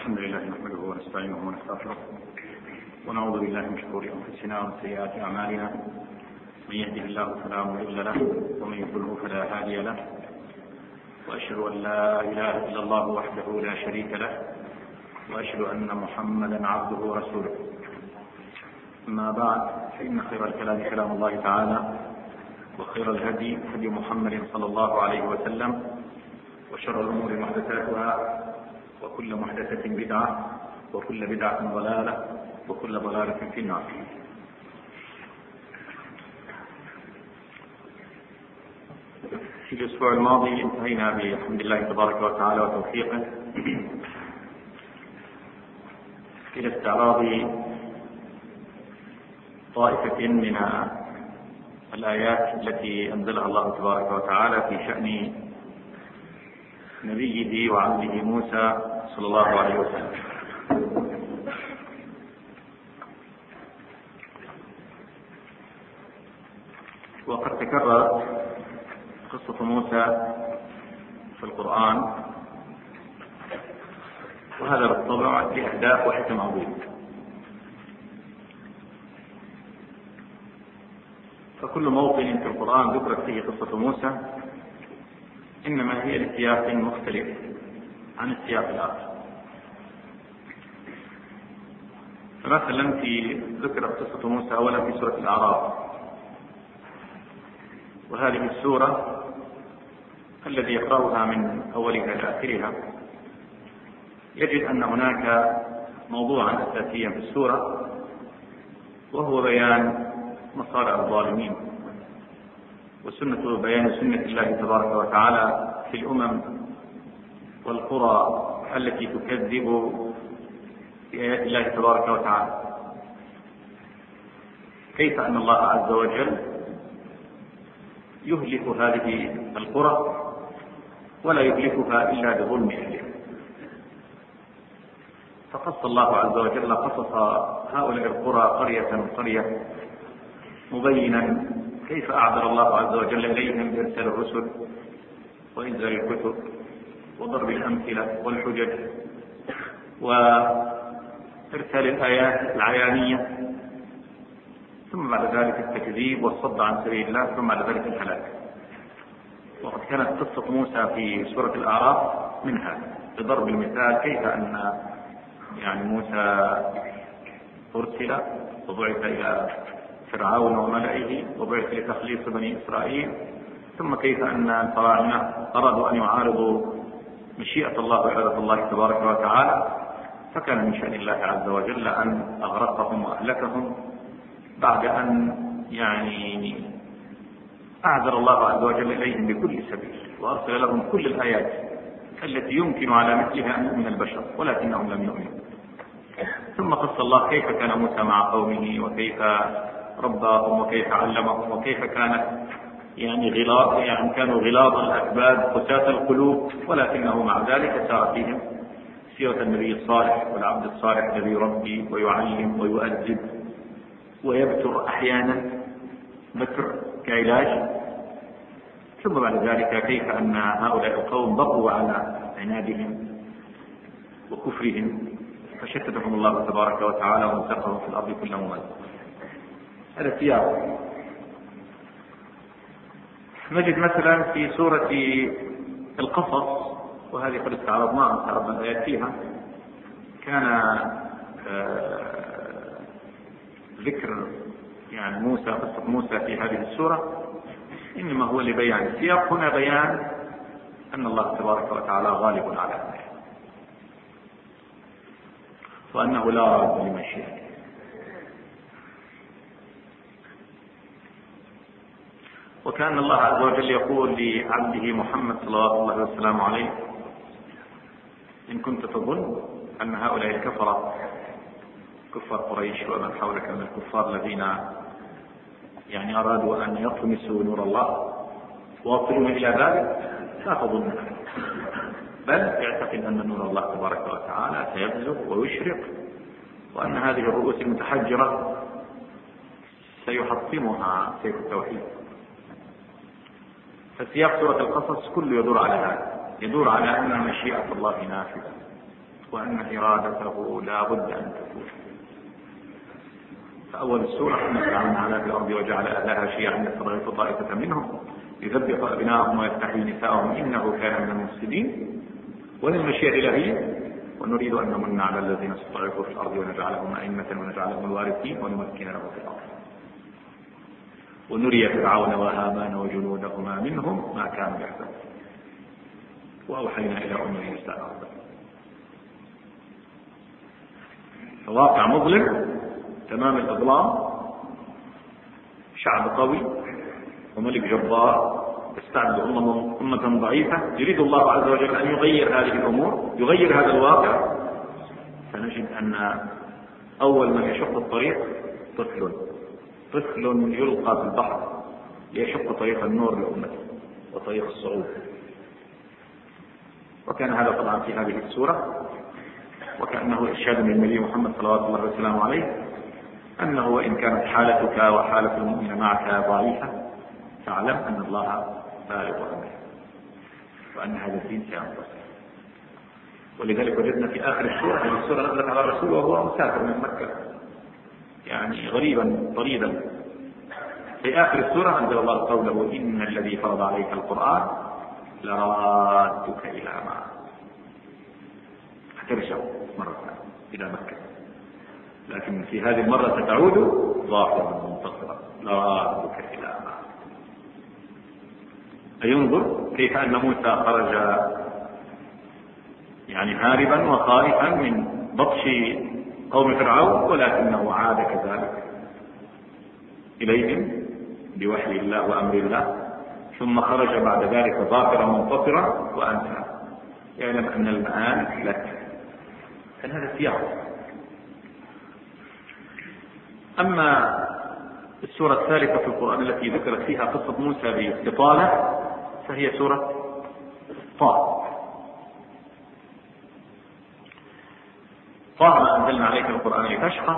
الحمد لله نحمده ونستعينه ونستغفره ونعوذ بالله من شرور انفسنا ومن سيئات اعمالنا. من يهده الله فلا مضل له ومن يضلل فلا هادي له، واشهد ان لا اله الا الله وحده لا شريك له، واشهد ان محمدا عبده ورسوله. اما بعد، فان خير الكلام كلام الله تعالى، وخير الهدي هدي محمد صلى الله عليه وسلم، وشر الامور محدثاتها، وكل محدثة بدعة، وكل بدعة ضلالة، وكل ضلالة في النار. في الأسبوع الماضي انتهينا بحمد الله تبارك وتعالى وتوفيقه إلى استعراض طائفة من الآيات التي أنزلها الله تبارك وتعالى في شأن نبيه وعبده موسى صلى الله عليه وسلم. وقد تكررت قصة موسى في القرآن، وهذا بالطبع لأهداف وحكم عظيمة. فكل موطن في القرآن ذكرت فيه قصة موسى إنما هي لسياق مختلف عن السياق الآخر. فمثلا ذكرت قصة موسى أولا في سورة الأعراف، وهذه السورة الذي يقرأها من أولها إلى آخرها يجد أن هناك موضوعا أساسيا في السورة، وهو بيان مصارع الظالمين بيان سنة الله تبارك وتعالى في الأمم والقرى التي تكذب بآيات الله تبارك وتعالى، كيف أن الله عز وجل يهلك هذه القرى ولا يهلكها إلا بظلم أهلها. فقص الله عز وجل قصص هؤلاء القرى قرية قرية، مبينا كيف أعذر الله عز وجل إليهم بإرسال الرسل وإنزال الكتب وضرب الأمثلة والحجج وإرسال الآيات العيانية، ثم بعد ذلك التكذيب والصد عن سبيل الله، ثم بعد ذلك الهلاك. وقد كانت قصة موسى في سورة الأعراف منها، بضرب المثال كيف أن موسى أرسل وبعث إلى فرعون وملئه وبعث لتخليص بني إسرائيل، ثم كيف أن الفراعنة أرادوا أن يعارضوا مشيئة الله وإرادة الله تبارك وتعالى، فكان من شأن الله عز وجل أن أغرقهم وأهلكهم بعد أن أعذر الله عز وجل إليهم بكل سبيل، وأرسل لهم كل الآيات التي يمكن على مثلها أن يؤمن البشر، ولكنهم لم يؤمنوا. ثم قص الله كيف كان موسى مع قومه، وكيف رباهم، وكيف علمهم، وكيف كانت كانوا غلاظ الأكباد قساة القلوب، ولكنه مع ذلك سار فيهم سيرة النبي الصالح والعبد الصالح الذي يربي ويعلم ويؤدب ويبتر أحيانا بتر كعلاج. ثم بعد ذلك كيف أن هؤلاء القوم بقوا على عنادهم وكفرهم فشتتهم الله تبارك وتعالى وانتقهم في الأرض كل ممزق. هذا سياق. نجد مثلا في سورة القصص، وهذه قد استعرضنا الآيات فيها، كان ذكر قصة موسى في هذه السورة إنما هو لبيان السياق. هنا بيان أن الله تبارك وتعالى غالب على أمره، وأنه لا راد لمشيئته. وكان الله عز وجل يقول لعبده محمد صلى الله عليه وسلم عليه: إن كنت تظن أن هؤلاء الكفرة كفار قريش ومن حولك من الكفار الذين أرادوا أن يطمسوا نور الله واصلون إلى ذلك، لا تظن، بل اعتقد أن نور الله تبارك وتعالى سيبلغ ويشرق، وأن هذه الرؤوس المتحجرة سيحطمها سيف التوحيد. فسياق سورة القصص كله يدور على هذا، يدور على أن مشيئة الله نافذة، وأن إرادته لا بد أن تكون. فأول السورة ثم استعملنا على في الأرض وجعل أهلها شيعا يستضعف طائفة منهم يذبح أبناءهم ويستحيي نساءهم إنه كان من المفسدين وللمشيئة الإلهية ونريد أن نمن على الذين استضعفوا في الأرض ونجعلهم أئمة ونجعلهم الوارثين ونمكن لهم في الأرض ونري فرعون وهامان وجنودهما منهم ما كانوا يحذرون وأوحينا إلى أم موسى فواقع مظلم تمام الإظلام، شعب قوي وملك جبار يستعبد أمة ضعيفة، يريد الله عز وجل أن يغير هذه الأمور، يغير هذا الواقع. فنجد أن أول من يشق الطريق طفل يلقى في البحر ليشق طريق النور لأمته وطريق الصعود. وكان هذا طبعا في هذه السورة، وكأنه إرشاد من النبي محمد صلى الله عليه وسلم عليه أنه وإن كانت حالتك وحالة المؤمن معك ضعيفة فاعلم أن الله بالغ أمره وأن هذا الدين سينتصر. ولذلك وجدنا في آخر السورة، هذه السورة نزلت على الرسول وهو مسافر من مكة يعني غريبا طريدا. في آخر السورة أنزل الله قوله إن الذي فرض عليك القرآن لرادك إلى معه، هترجع مرة إلى مكة، لكن في هذه المرة ستعود ظاهرا منتصرا لرادك إلى معه. أينظر كيف أن موسى خرج يعني هاربا وخائفا من بطش قوم فرعون، ولكنه عاد كذلك إليهم بوحي الله وأمر الله، ثم خرج بعد ذلك ظافرا منتصرا وأنت يعلم أن المآل لك. كان هذا السياق. أما السورة الثالثة في القرآن التي ذكرت فيها قصة موسى باستطالة فهي سورة طه. طه ما أنزلنا عليك القرآن لتشقى.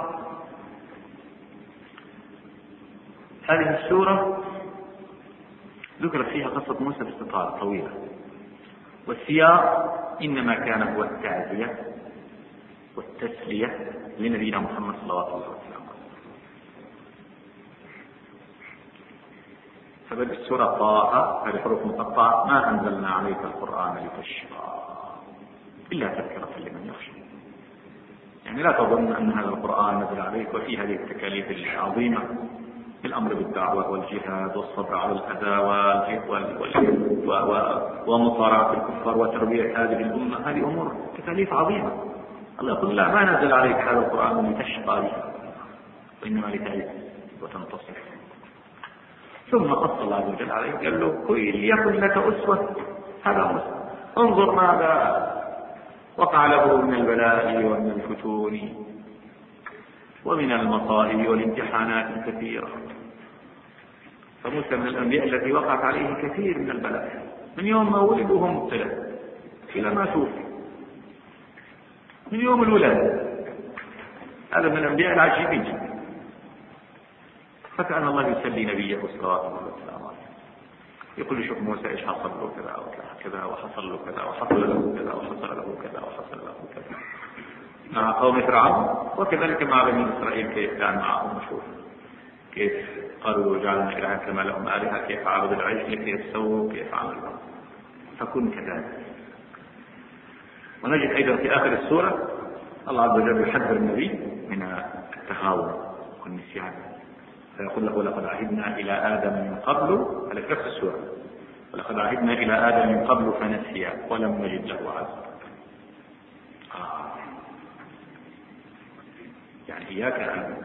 هذه السورة ذكرت فيها قصة موسى باستطالة طويلة، والسياق إنما كان هو التعزية والتسلية لنبينا محمد صلى الله عليه وسلم. فبدأ السورة طه، هذه حروف مقطعة: ما أنزلنا عليك القرآن لتشقى إلا تذكرة لمن يخشى. يعني لا تظن أن هذا القرآن نزل عليك وفي هذه التكاليف العظيمة، الأمر بالدعوة والجهاد والصبر على الأذى ومصارعة الكفار وتربية هذه الأمة، هذه أمور تكاليف عظيمة. الله يقول لا، ما نزل عليك هذا القرآن لتشقى به، وإنما لتعيش وتنتصر. ثم قص الله عز وجل عليه قال له ليكن لك أسوة، هذا مسلم، انظر ماذا وقع له من البلاء ومن الفتون ومن المصائب والامتحانات الكثيرة. فموسى من الأنبياء التي وقعت عليه كثير من البلاء، من يوم ما ولد وهو مبتلى إلى ما توفي، من يوم الولادة. هذا من الأنبياء العجيبين جدا. فكأن الله يسلي نبيه صلى الله عليه وسلم، يقول شوف موسى ايش حصل له كذا وكذا وحصل له كذا وحصل له كذا وحصل له كذا وحصل له كذا مع قوم فرعون، وكذلك مع بني إسرائيل كيف كان معهم. نشوف كيف قالوا جعلنا إلها كما لهم آلهة، كيف عرض العجل، كيف سووا، كيف عملوا. فكن كذلك. ونجد أيضا في آخر السورة الله عز وجل يحذر النبي من التهاون والنسيان، فيقول له ولقد عهدنا إلى آدم من قبل، على نفس السورة، ولقد عهدنا إلى آدم من قبل فنسي ولم نجد له عزما. يعني إياك أن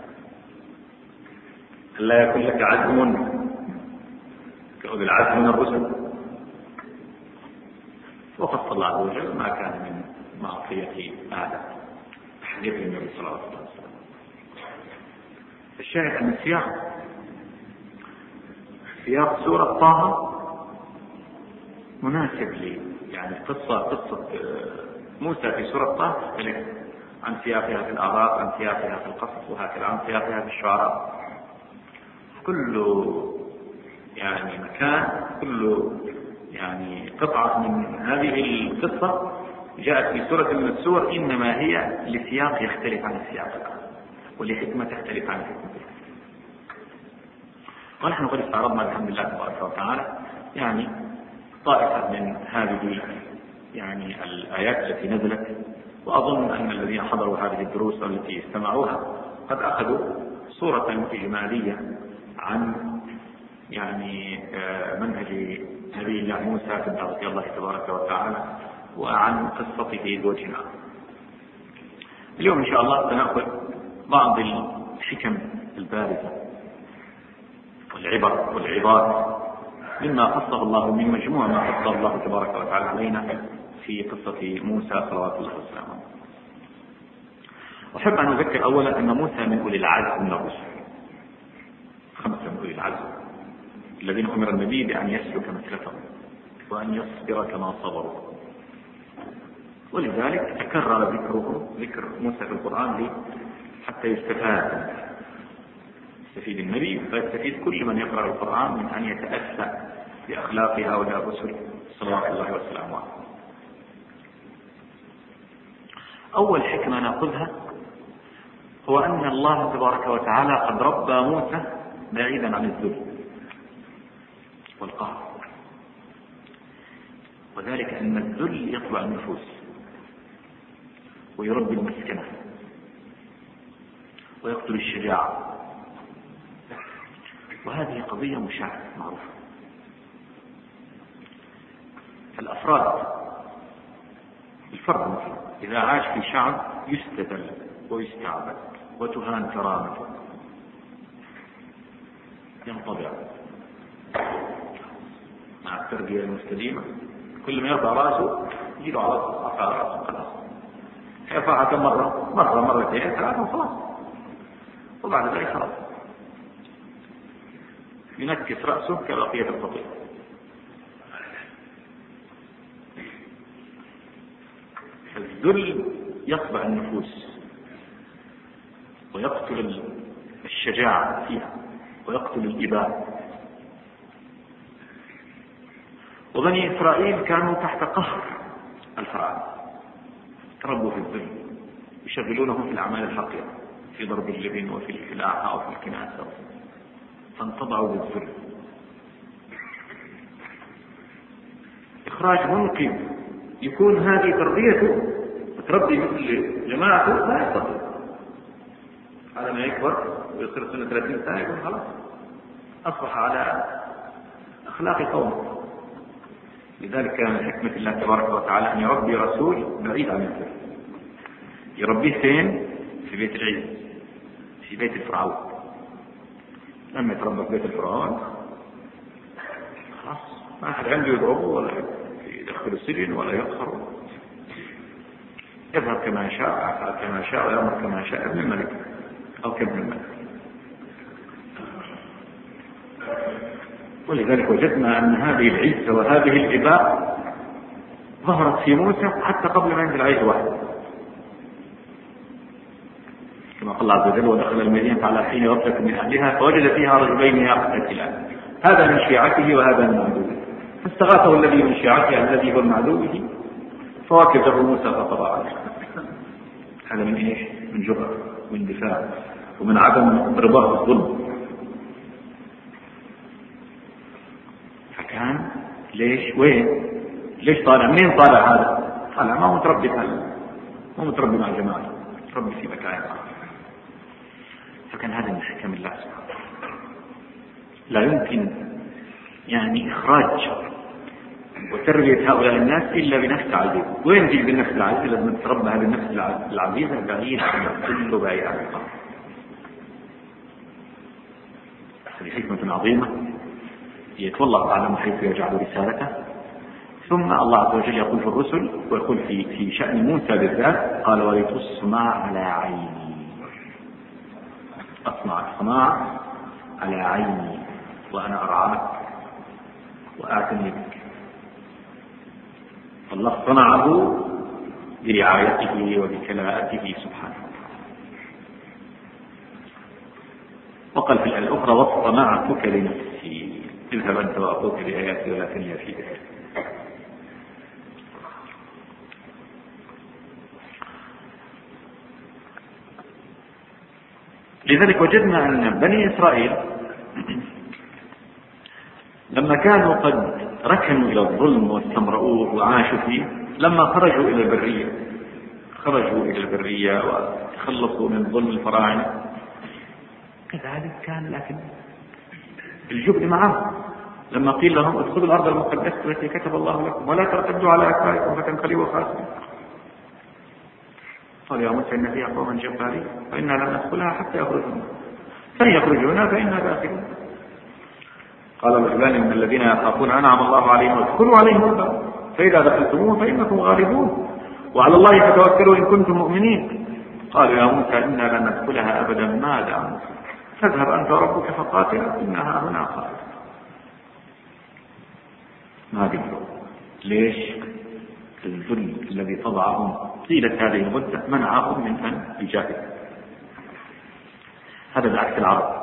لا يكون لك عزم كأولي العزم من الرسل. وقص الله عز وجل ما كان من معصية آدم حديث النبي صلى الله عليه وسلم. الشاهد أن سياق سورة طه مناسب لي، يعني قصة موسى في سورة طه تختلف عن سياقها في الأعراف، عن سياقها في القصص، وهكذا عن سياقها في الشعراء. كل يعني مكان، كل يعني قطعة من هذه القصة جاءت في سورة من السور إنما هي لسياق يختلف عن السياق ولحكمة تختلف عن الحكمة. ونحن قد استعرضنا الحمد لله تبارك وتعالى يعني طائفة من هذه يعني الآيات التي نزلت، وأظن أن الذين حضروا هذه الدروس والتي استمعوها قد أخذوا صورة إجمالية عن يعني منهج نبي الله موسى في الدعوة إلى الله تبارك وتعالى وعن قصته بوجه آخر. اليوم إن شاء الله سنأخذ بعض الحكم البارزة والعبر والعظات مما قصه الله من مجموعة ما قصه الله تبارك وتعالى علينا في قصة موسى صلوات الله وسلامه. أحب أن أذكر أولا أن موسى من أولي العزم من الرسل، 5 من أولي العزم الذين أمر النبي بأن يسلك مثلتهم وأن يصبر كما صبروا، ولذلك تكرر ذكر موسى في القرآن حتى يستفيد النبي ويستفيد كل من يقرأ القرآن من أن يتأسى بأخلاق هؤلاء الرسل صلوات الله وسلامه عليه. أول حكمة نأخذها هو أن الله تبارك وتعالى قد ربى موسى بعيدا عن الذل والقهر، وذلك أن الذل يطبع النفوس ويربي المسكنة ويقتل الشجاعة، وهذه قضية مشاهدة معروفة. الفرد مثلا إذا عاش في شعب يستذل ويستعبد وتهان كرامته ينطبع مع التربية المستديمة، كل ما يرفع رأسه يجيب على رأسه خلاص، يرفعها مرة مرتين 3 خلاص، وبعد ذلك خلاص ينكس رأسه كبقية القطيع. الذل يطبع النفوس ويقتل الشجاعة فيها ويقتل الإباء. وبني إسرائيل كانوا تحت قهر الفرعون، تربوا في الذل، يشغلونهم في الأعمال الحقيرة، في ضرب اللبن وفي الفلاحة أو في الكناسة، فانطبعوا بالذل. إخراج منقذ يكون هذه تربيته وتربي مثل جماعته لا يستطيع، على ما يكبر ويصير سنة 30 سنة يكون خلاص أصبح على أخلاق قومه. لذلك كان من حكمة الله تبارك وتعالى أن يربي رسول بعيد عن الذل، يربيه فين؟ في بيت العز، في بيت الفرعون. لما يتربى في بيت الفرعون خلاص ما أحد عنده يضربه ولا يدخل السجن ولا يقهر، يذهب كما شاء، يفعل كما شاء، ويأمر كما شاء، ابن الملك أو كابن الملك. ولذلك وجدنا أن هذه العزة وهذه الإباء ظهرت في موسى حتى قبل ما ينزل عليه الوحي، كما قال الله عز وجل: ودخل المدينة على حين غفلة من أهلها فوجد فيها رجلين يقتتلان هذا من شيعته وهذا من عدوه فاستغاثه الذي من شيعته الذي هو من عدوه فوكزه موسى فقضى عليه. هذا من ايش؟ من جرأة ومن دفاع ومن عدم رضاه بالظلم. فكان ليش وين؟ ليش طالع؟ منين طالع هذا؟ طالع ما هو متربي هذا، مو متربي مع جماعته، متربي في مكان. فكان هذا من حكم الله سبحانه. لا يمكن يعني إخراج وتربية هؤلاء الناس إلا بنفس عزيز. وين تجد النفس العزيزة؟ لازم تتربى هذه النفس العزيزة بعيد عن كل بعيد عن القلب. هذه حكمة عظيمة يتولى أعلم حيث يجعل رسالته. ثم الله عز وجل يقول في الرسل ويقول في شأن موسى بالذات: قال: ولتصنع على عيني. أصنع الصناعة على عيني وأنا أرعاك وآتني بك. الله صنعه برعايته وبكلاءته سبحانه. وقال في الآية الأخرى: واصطنعتك لنفسي اذهب أنت وأخوك بآياتي ولا تنيا في ذلك. لذلك وجدنا أن بني إسرائيل لما كانوا قد ركنوا إلى الظلم واستمرؤوه وعاشوا فيه، لما خرجوا إلى البرية وتخلصوا من ظلم الفراعنة، كذلك كان لكن الجبن معهم. لما قيل لهم ادخلوا الأرض المقدسة التي كتب الله لكم ولا ترتدوا على أدباركم فتنقلبوا خاسرين، قال يا موسى إن فيها قوما جبارين فإنا لن ندخلها حتى يخرجون، فإن يخرجونا فإنا داخلون. قال الرجلان من الذين يخافون أنعم الله عليهم ادخلوا عليهم الباب فإذا دخلتموه فإنكم غالبون وعلى الله فتوكلوا إن كنتم مؤمنين. قالوا يا موسى إنا لن ندخلها أبدا ما داموا فاذهب أنت وربك فقاتلا إنها هنا قائمة. ما قبلوا. ليش؟ الذل الذي تضعهم طيلة هذه المدة منعهم من أن يجاهدوا. هذا بعكس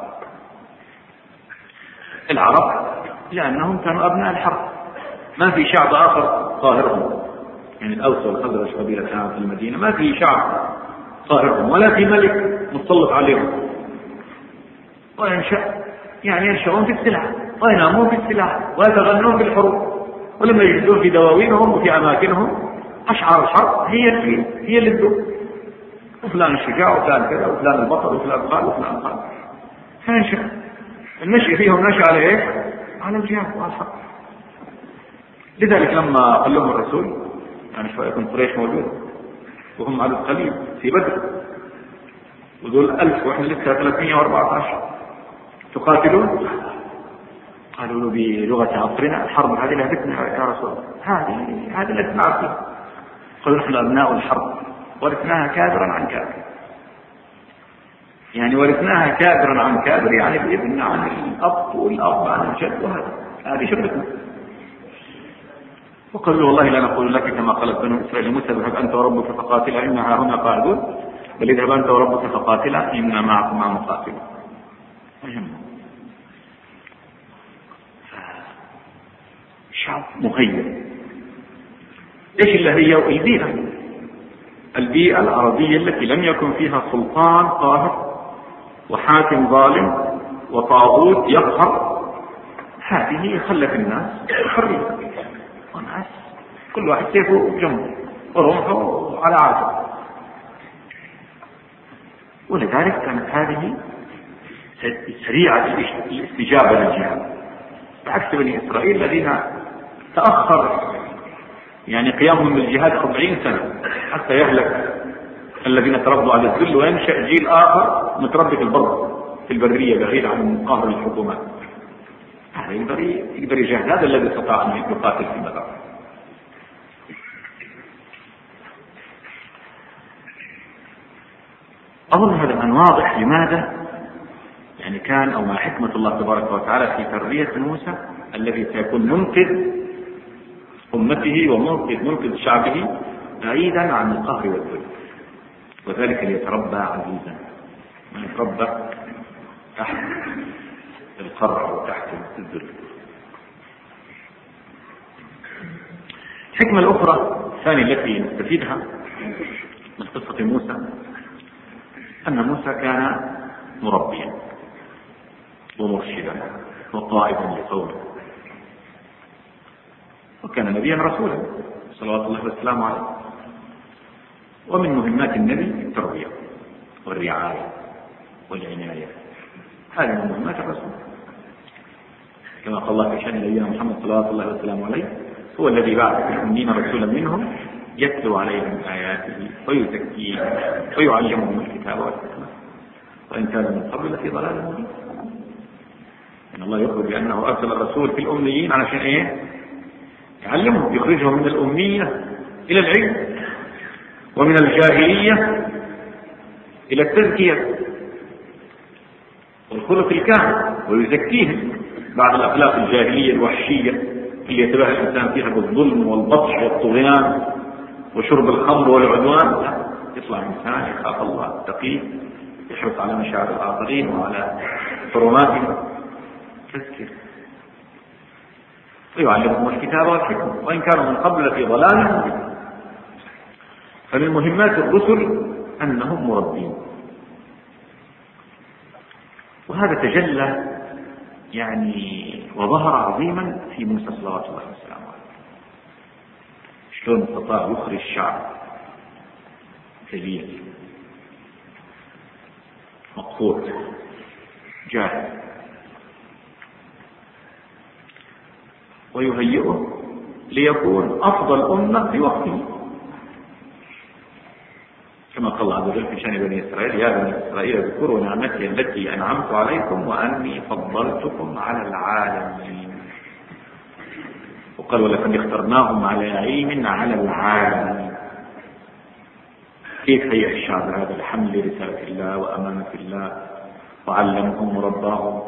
العرب لأنهم كانوا أبناء الحرب، ما في شعب آخر قاهرهم، يعني الأوس والخزرج قبيلتان في المدينة، ما في شعب قاهرهم ولا في ملك متسلط عليهم، ينشأون في السلاح وينامون في السلاح ويتغنون في الحروب، ولما يجدون في دواوينهم وفي أماكنهم أشعار الحرب هي اللي تدور، وفلان الشجاع وفلان كذا وفلان البطل وفلان قال وفلان قال. فينشأ النشء فيهم نشأ على ايش؟ على الجهاد والحرب. لذلك لما قال لهم الرسول يعني شوية يكون قريش موجود وهم عدد قليل في بدر وذول 1000 واحنا لسه 314 تقاتلون، قالوا له بلغة عصرنا الحرب هذه لهدتنا يا رسول الله، هذه التي نعرف فيها. قالوا نحن أبناء الحرب ورثناها كابرا عن كابر، يعني ورثناها كابرا عن كابر، يعني الابن عن الأب والأب عن الجد، هذه شغلتنا. وقالوا والله لا نقول لك كما قالت بنو إسرائيل موسى اذهب أنت وربك فقاتلا إنها هنا قاعدون، بل اذهب أنت وربك فقاتلا إنا معكما مقاتلون. شعب مغير. ايش اللي هي البيئة العربية التي لم يكن فيها سلطان قاهر وحاكم ظالم وطاغوت يقهر، هذه خلت الناس حرية، والناس كل واحد سيفه بجنبه ورمحه على عاده. ولذلك كانت هذه سريعة الاستجابة للجهاد، بعكس بني إسرائيل الذين تأخر يعني قيامهم بالجهاد 40 سنة حتى يهلك الذين تربوا على الذل وينشأ جيل آخر متربي في البر في البرية بعيد عن قهر الحكومات. هذا يقدر يجاهد، هذا الذي استطاع أن يقاتل في مدار. أظن هذا الآن واضح لماذا يعني كان أو ما حكمة الله تبارك وتعالى في تربية موسى الذي سيكون منقذ أمته ومنقذ شعبه بعيدا عن القهر والذل، وذلك ليتربى عزيزا، من يتربى تحت القرع وتحت الذل. الحكمة الأخرى الثانية التي نستفيدها من قصة موسى أن موسى كان مربيا ومرشدا وقائدا لقومه، وكان نبيا رسولا صلوات الله وسلامه عليه. ومن مهمات النبي التربية والرعاية والعناية، هذه من مهمات الرسول، كما قال الله في شأن نبينا محمد صلوات الله وسلامه عليه هو الذي بعث في الأمين رسولا منهم يتلو عليهم آياته ويزكيهم ويعلمهم الكتاب والحكمة وإن كان من قبل لفي ضلال مبين. إن الله يخبر بأنه أرسل الرسول في الأميين علشان إيه؟ يعلمهم، يخرجهم من الأمية إلى العلم ومن الجاهلية إلى التزكية والخلق الكامل، ويزكيهم بعد الأخلاق الجاهلية الوحشية اللي يتباهى الإنسان فيها بالظلم والبطش والطغيان وشرب الخمر والعدوان. يطلع إنسان يخاف الله تقي يحرص على مشاعر الآخرين وعلى حرماتهم، تذكير ويعلمهم الكتاب والحكمة وإن كانوا من قبل في ضلال مبين. فمن مهمات الرسل أنهم مربين، وهذا تجلى يعني وظهر عظيما في موسى صلوات الله وسلامه عليه. شلون استطاع يخرج شعب كبير مقصود جاهز ويهيئه ليكون أفضل أمة في وقته، كما قال الله عز وجل في شأن بني إسرائيل: يا بني إسرائيل اذكروا نعمتي التي أنعمت عليكم وأني فضلتكم على العالمين. وقال: ولقد اخترناهم على علم على العالمين. كيف هيئ الشعب هذا الحمل لرسالة الله وأمانة الله وعلمهم ورباهم؟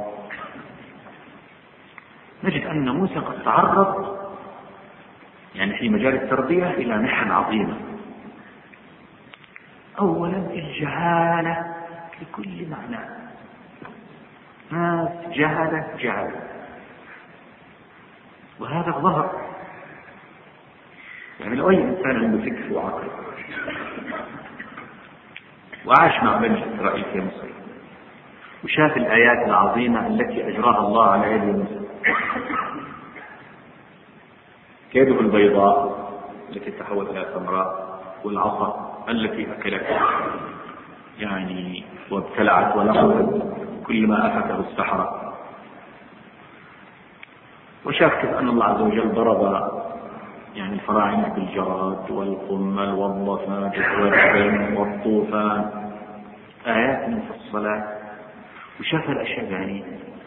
نجد أن موسى قد تعرض يعني في مجال التربية إلى محن عظيمة. أولا الجهالة بكل معنى، ناس جهلة وهذا ظهر. يعني لو أي إنسان عنده فكر وعقل وعاش مع بني إسرائيل في مصر وشاف الآيات العظيمة التي أجراها الله على يد موسى، كيده البيضاء التي تحولت إلى سمراء، والعصا التي أكلت يعني وابتلعت ولقطت كل ما أفته السحرة، وشاف كيف أن الله عز وجل ضرب يعني الفراعنة بالجراد والقمل والضفادع والدم والطوفان، آيات مفصلات. وشاف الأشياء يعني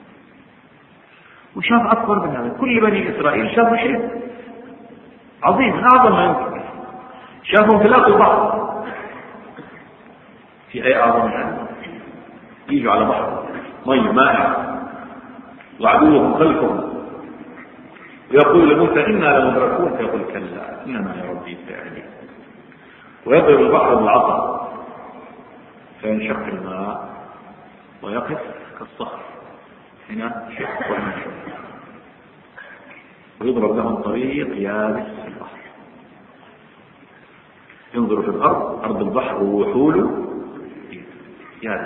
وشاف أكبر من هذا. كل بني إسرائيل شافوا شيء عظيم من أعظم ما يمكن. شافوا انفلاق البحر، في أي أعظم من هذا؟ يجوا على بحر مية مائع وعدوهم خلفهم ويقول لموسى: إنا لمدركون، فيقول: كلا إنما يا ربي سيهدين. ويضرب البحر بالعصا فينشق الماء ويقف كالصخر، هنا شق وهنا شق، ويضرب لهم طريق يابس في البحر. ينظر في الأرض، أرض البحر وحوله يابس.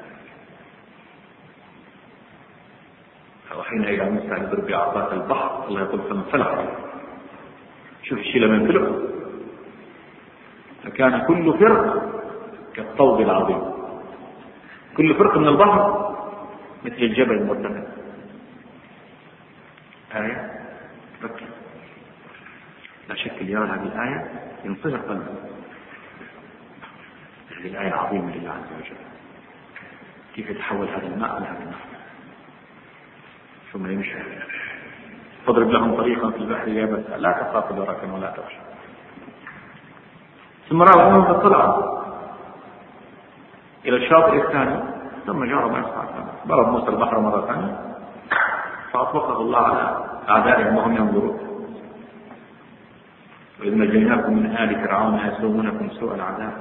وحين إلى موسى يضرب بعصاه البحر، الله يقول: فانفلق. شوف الشيء لما ينفلق فكان كل فرق كالطود العظيم، كل فرق من البحر مثل الجبل المرتفع. آية فكر، لا شك اللي يرى هذه الآية ينصهر قلبه. هذه الآية عظيمة لله عز وجل، كيف يتحول هذا الماء على هذا الماء ثم يمشي. فاضرب لهم طريقا في البحر يابسا لا تخاف دركا ولا تخشى. ثم رأوا أنهم قد طلعوا إلى الشاطئ الثاني، ثم جاءوا ما يصنع. ضرب موسى البحر مرة ثانية فأطلقه الله على أعدائهم وهم ينظرون: وإذ نجيناكم من آل فرعون يسومونكم سوء العذاب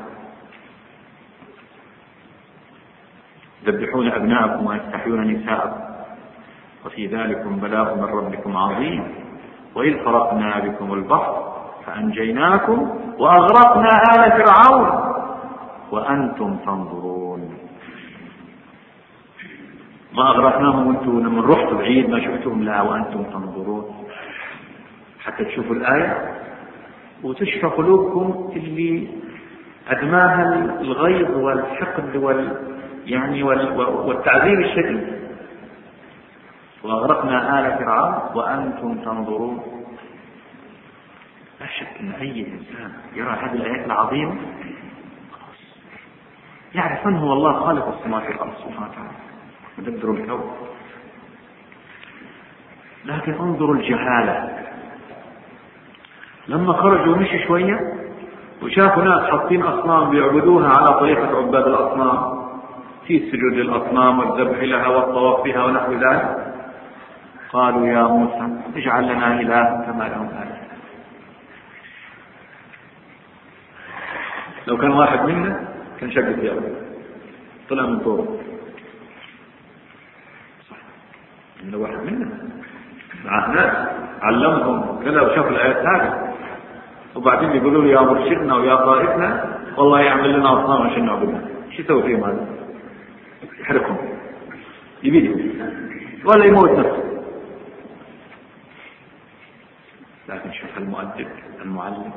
يذبحون أبناءكم ويستحيون نساءكم وفي ذلكم بلاء من ربكم عظيم وإذ فرقنا بكم البحر فأنجيناكم وأغرقنا آل فرعون وأنتم تنظرون. ما أغرقناهم وأنتم لما رحتوا بعيد ما شفتهم، لا وأنتم تنظرون، حتى تشوفوا الآية وتشفى قلوبكم اللي أدماها الغيظ والحقد والتعذيب الشديد. وأغرقنا آل فرعون وأنتم تنظرون. لا شك أن أي إنسان يرى هذه الآيات العظيمة يعرف من هو الله خالق السماوات والأرض سبحانه وتعالى مدبر الكون. لكن انظروا الجهالة، لما خرجوا مشي شوية وشافوا ناس حاطين أصنام بيعبدوها على طريقة عباد الأصنام، في السجود للأصنام والذبح لها والطواف بها ونحو ذلك، قالوا: يا موسى اجعل لنا إلها كما لهم آلهة. لو كان واحد منا كان شق ثيابه طلع من طوره. صح، لو واحد منا مع ناس علمهم كذا وشافوا الآيات هذه وبعدين يقولوا له: يا مرشدنا ويا قائدنا والله يعمل لنا أصنام عشان نعبدها، شو يسوي فيهم هذا؟ يحرقهم. يبيده ولا يموت نفسه. لكن شوف المؤدب المعلم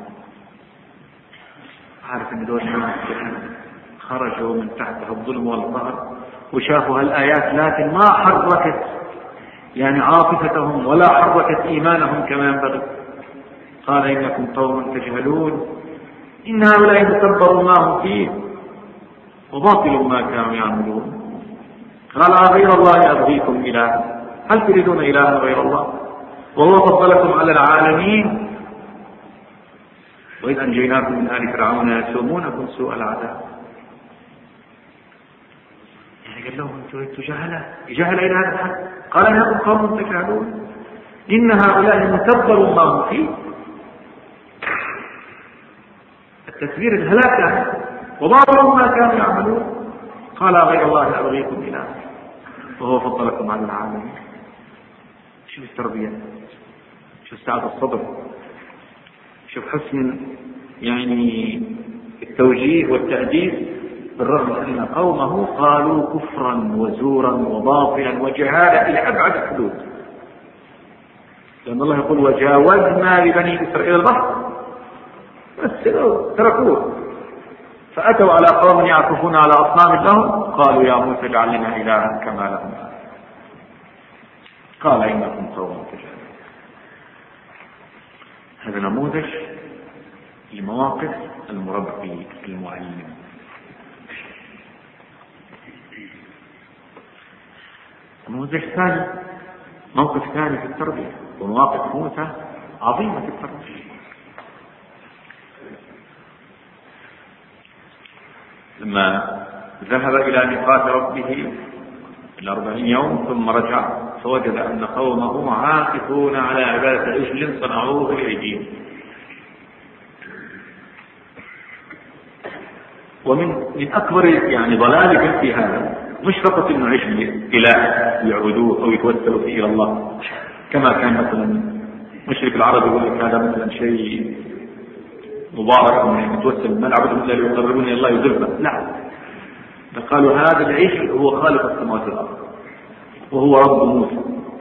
عارف ان دول الناس خرجوا من تحتها الظلم والقهر وشافوا هالآيات، لكن ما حركت يعني عاطفتهم ولا حركت إيمانهم كما ينبغي. قال إنكم قوم تجهلون إن هؤلاء متبر ما هم فيه وباطل ما كانوا يعملون. قال غير الله أبغيكم إله، هل تريدون إلها غير الله وهو فضلكم على العالمين؟ وإذ أنجيناكم من آل فرعون يسومونكم سوء العذاب. يعني قال لهم أنتم جهلة إلى هذا الحد. قال إنكم قوم تجهلون إن هؤلاء متبر ما هم فيه، التكبير الهلاك يعني، وباطل ما كانوا يعملون. قال غير الله أبغيكم إله وهو فضلكم على العالمين. شوف التربية، شوف سعة الصدر، شوف حسن يعني التوجيه والتأديب، بالرغم أن قومه قالوا كفرا وزورا وباطلا وجهالا إلى أبعد الحدود. لأن الله يقول وجاوزنا لبني إسرائيل البحر بس تركوه، فأتوا على قوم يعكفون على أصنام لهم قالوا يا موسى اجعل لنا إلها كما لهم. قال إنكم قوم تجهلون. هذا نموذج لمواقف المربي المعلم. نموذج ثاني، موقف ثاني في التربية، ومواقف موسى عظيمة في التربية. لما ذهب إلى ميقات ربه 40 يوم ثم رجع فوجد أن قومه عاكفون على عبادة عجل صنعوه بأيديهم. ومن أكبر يعني ضلالهم في هذا مش فقط إنه عجل إله يعبدوه أو يتوسلوا فيه إلى الله، كما كان مثلا مشرك العرب يقول لك هذا مثلا شيء مبارك من يتوسل ما نعبدهم إلا ليقربون إلى الله زلفى. لا، قالوا هذا العجل هو خالق السماوات والأرض وهو رب موسى.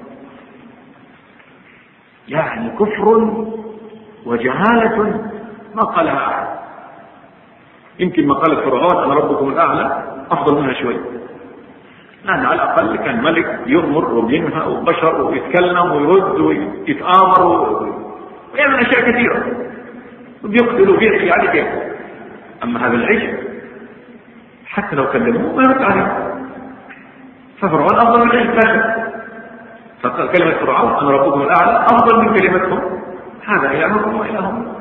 يعني كفر وجهالة ما قالها أحد. يمكن مقالة فرعون أنا ربكم الأعلى أفضل منها شوي، لأن على الأقل كان ملك يؤمر وينهى وبشر ويتكلم ويرد ويتآمر ويعمل أشياء كثيرة وبيقتل وبيحكي عليه كيف. أما هذا العجل حتى لو كلموه ما يرد عليه، ففرعون أفضل من العجل بشر. فكلمة فرعون أنا ربكم الأعلى أفضل من كلمتكم هذا إلهكم وإلههم.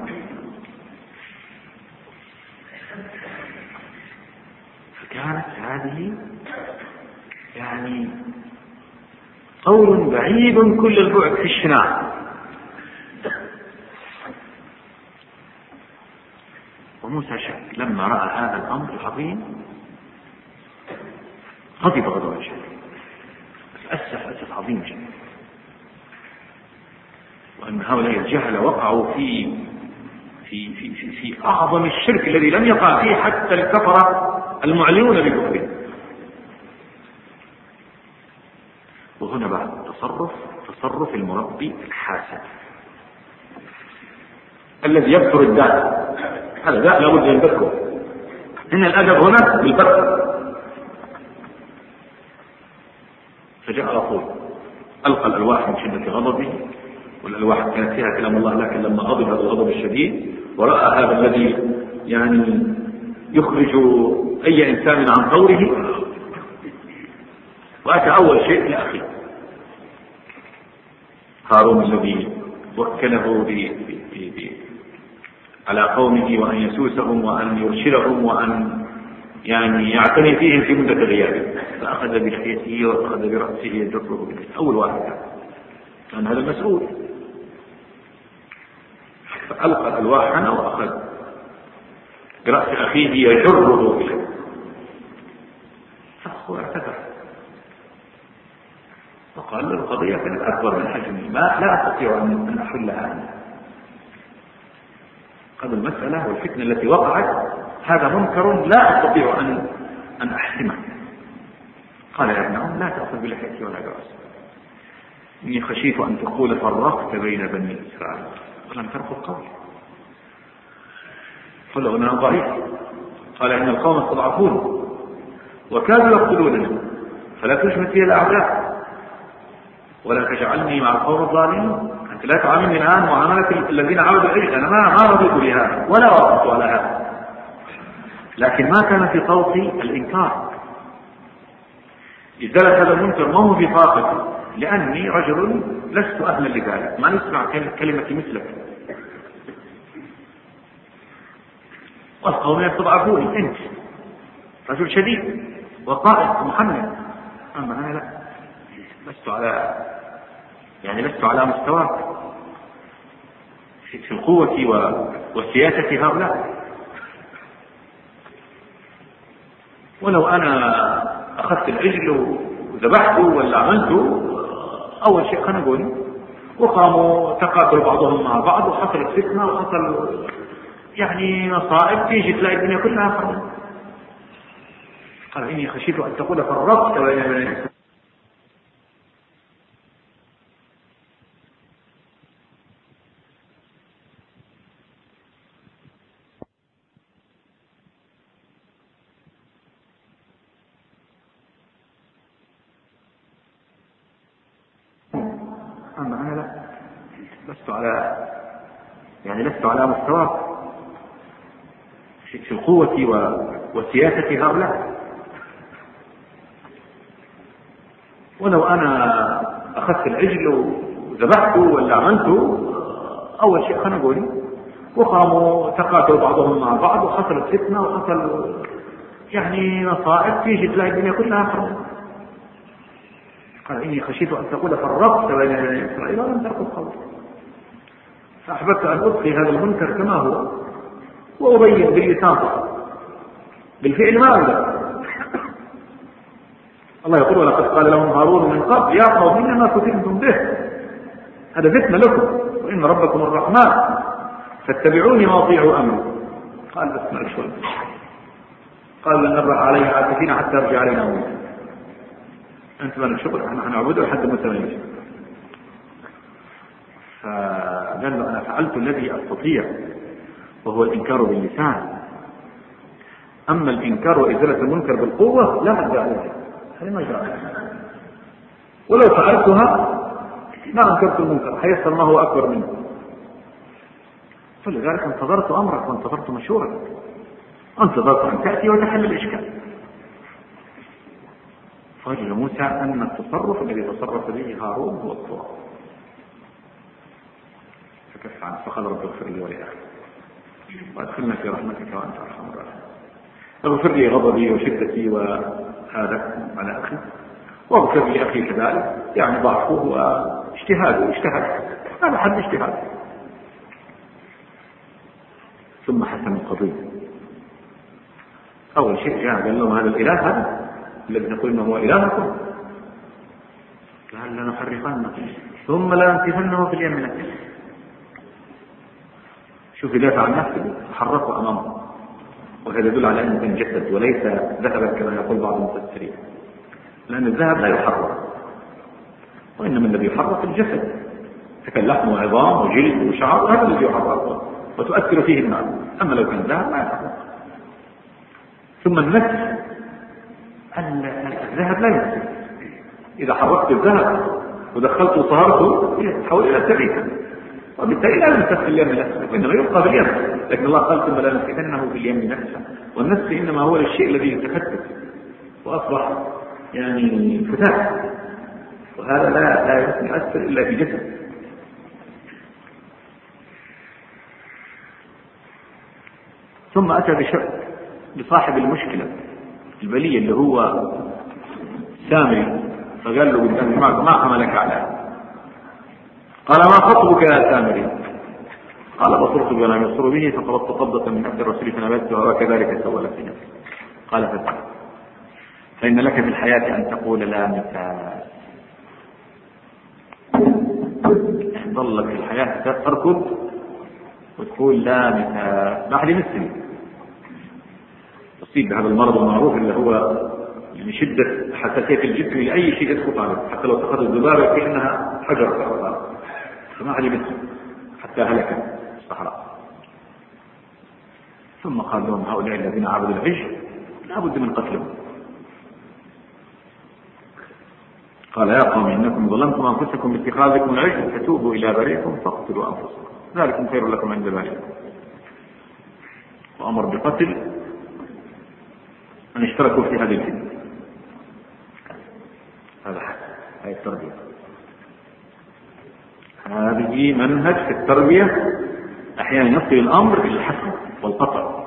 فكانت هذه يعني قول بعيد كل البعد في الشناع. وموسى شك لما رأى هذا الأمر العظيم غضب غضبا شديدا، أسف عظيم جدا، وأن هؤلاء الجهل وقعوا في أعظم الشرك الذي لم يقع فيه حتى الكفرة المعلنون بكفره. وهنا بعد تصرف المربي الحاسد الذي يبصر الداء، هذا داء لابد ان ينبذه. ان الادب هنا بالبذل. فجاء على طول القى الالواح من شده غضبه، والالواح كانت فيها كلام الله، لكن لما غضب هذا الغضب الشديد وراى هذا الذي يعني يخرج اي انسان عن طوره، واتى اول شيء لاخيه هارون الذي وكله على قومه وأن يسوسهم وأن يرشدهم وأن يعني يعتني فيهم في مدة غيابه. فأخذ بلحيته وأخذ برأسه يجره بلحيته، أول واحد كان هذا المسؤول. فألقى ألواحنا وأخذ برأس أخيه يجره بلحيته، فأخوه اعتذر وقال له القضية كانت أكبر من حجمي، لا أستطيع أن أحلها. قبل المسألة والفتنة التي وقعت هذا منكر لا أستطيع أن أحسمه، قال يا ابن عم لا تأخذ بلحيتي ولا برأسي، إني خشيت أن تقول فرقت بين بني إسرائيل ولم ترفض قولي. قال له أنا ضعيف. قال إن القوم استضعفون وكانوا يقتلونني فلا تشمت بي الأعداء ولا تجعلني مع القوم الظالمين. أنت لا تعاملني الآن معاملة الذين عبدوا العجل، أنا ما رضيت بهذا ولا وافقت على هذا، لكن ما كان في صوتي الإنكار. إزالة هذا المنكر ما هو في طاقتي، لأني رجل لست أهلا لذلك، ما نسمع كلمة مثلك. والقوم يستضعفوني، أنت رجل شديد وقائد محمد، أما أنا لا، لست على مستواك في القوة والسياسة هؤلاء. ولو أنا أخذت العجل وذبحته ولا عملته، أول شيء خلينا نقول وقاموا تقاتلوا بعضهم مع بعض وحصلت فتنة وحصل مصائب، تيجي تلاقي الدنيا كلها خربت. قال إني خشيت أن تقول فرقت بين بني إسرائيل. أما أنا لا، لست على مستواك في القوة والسياسة هؤلاء. ولو أنا أخذت العجل وذبحته ولا عملته، أول شيء خلينا نقول وقاموا تقاتلوا بعضهم مع بعض وحصلت فتنة وحصل مصائب، تيجي تلاقي الدنيا كلها خربت. قال إني خشيت أن تقول فرقت بين بني إسرائيل ولم ترفض قولي، فأحببت أن أبقي هذا المنكر كما هو وأبين باللسان بالفعل ما أقدر. الله يقول ولقد قال لهم هارون من قبل يا قوم إنما فتنتم به، هذا فتنة لكم وإن ربكم الرحمن فاتبعوني واطيعوا أمري. قال اسمع شوي، قال لن نبرح عليها عاكفين حتى يرجع علينا موسى. أنت من الشغل احنا هنعبده لحد ما تميز. فقال له أنا فعلت الذي أستطيع وهو الإنكار باللسان، أما الإنكار وإزالة المنكر بالقوة لا أقدر عليها، هذه ما جاء. ولو فعلتها ما أنكرت المنكر، حيصل ما هو أكبر منه. فلذلك انتظرت أمرك وانتظرت مشورك، انتظرت أن تأتي وتحل الإشكال. فرجل موسى أن التصرف الذي تصرف به هارون هو الصواب، فكف عنه فقال رب اغفر لي ولأخي وأدخلنا في رحمتك وأنت أرحم الراحمين. اغفر لي غضبي وشدتي وهذا على أخي، واغفر لي أخي كذلك، ضعفه واجتهاده اجتهد، هذا حد اجتهاد. ثم حسم القضية. أول شيء قال لهم هذا الإله هذا الذي تقول إنه هو إلهكم، قال لنحرقنه ثم لننسفنه في اليم نسفا. شوف يدافع عن نفسه، حركه أمامه، وهذا يدل على أنه كان جسد وليس ذهبا كما يقول بعض المفسرين، لأن الذهب لا يحرك، وإنما الذي يحرك الجسد، فكان لحم وعظام وجلد وشعر، هذا الذي يحرك وتؤثر فيه الماء. أما لو كان ذهب ما يحرك. ثم النسف، الذهب لا ينسف، إذا حركت الذهب ودخلته وصهرته يتحول إلى سبيكة، وبالتالي لا ينسف في اليم نفسه، وإنما يبقى باليم. لكن الله قال ثم لا ننسفنه في اليم نفسه، والنسف إنما هو الشيء الذي يتفتت وأصبح فتاة، وهذا لا يؤثر إلا في جسد. ثم أتى بصاحب المشكلة البلية اللي هو سامري، فقال له ما حملك على؟ قال ما خطبك يا سامري؟ قال بصرت بما يبصر به فقبضت قبضة من عبد الرسول فنبذتها وكذلك سولت في نفسي. قال فتح فإن لك في الحياة أن تقول لا مثال، ضلك في الحياة تركض وتقول لا مثال، لا أحد يمثل، تصيب بهذا المرض المعروف اللي هو يعني شدة حساسية الجسم لأي شيء يسقط عليه، حتى لو سقط الذبابة كأنها حجر سقط فما علمته حتى هلك في الصحراء. ثم قال لهم هؤلاء الذين عبدوا العجل لا بد من قتلهم. قال يا قوم إنكم ظلمتم أنفسكم باتخاذكم العجل فتوبوا إلى بارئكم فاقتلوا أنفسكم ذلكم خير لكم عند بارئكم. وأمر بقتل من اشتركوا في هذه الفتنة. هذا هذه التربية، هذه منهج في التربية. أحيانا يصل الأمر إلى الحسم والقطع.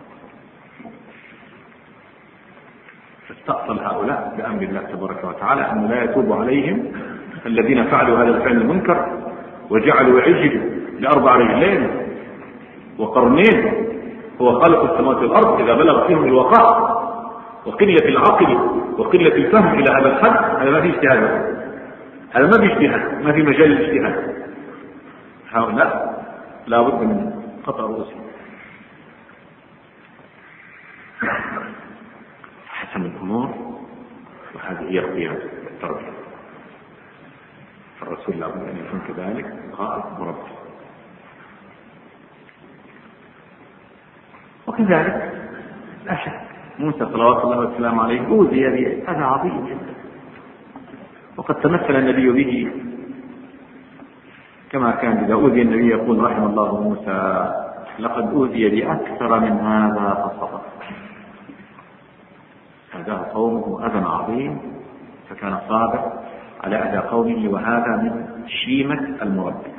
فاستأصل هؤلاء بأمر الله تبارك وتعالى أن لا يتوب عليهم الذين فعلوا هذا الفعل المنكر وجعلوا عجل ل4 رجلين وقرنين هو خالق السماوات والأرض إذا بلغ فيهم الوقاء وقلة العقل وقلة الفهم إلى هذا الحد. هذا ما في اجتهاد، هذا ما في اجتهاد، ما في مجال الاجتهاد. هؤلاء لا بد من قطع رؤوسهم. حسن الأمور، وهذه هي القيادة التربية. فالرسول لا بد أن يكون كذلك قائد مربي. وكذلك لا شك موسى صلوات الله وسلامه عليه أوذي بأذى عظيم جدا، وقد تمثل النبي به كما كان إذا أوذي النبي يقول رحم الله موسى لقد أوذي بأكثر من هذا فصبر. أذاه قومه أذى عظيم فكان صابر على أذى قومه، وهذا من شيمة المربي.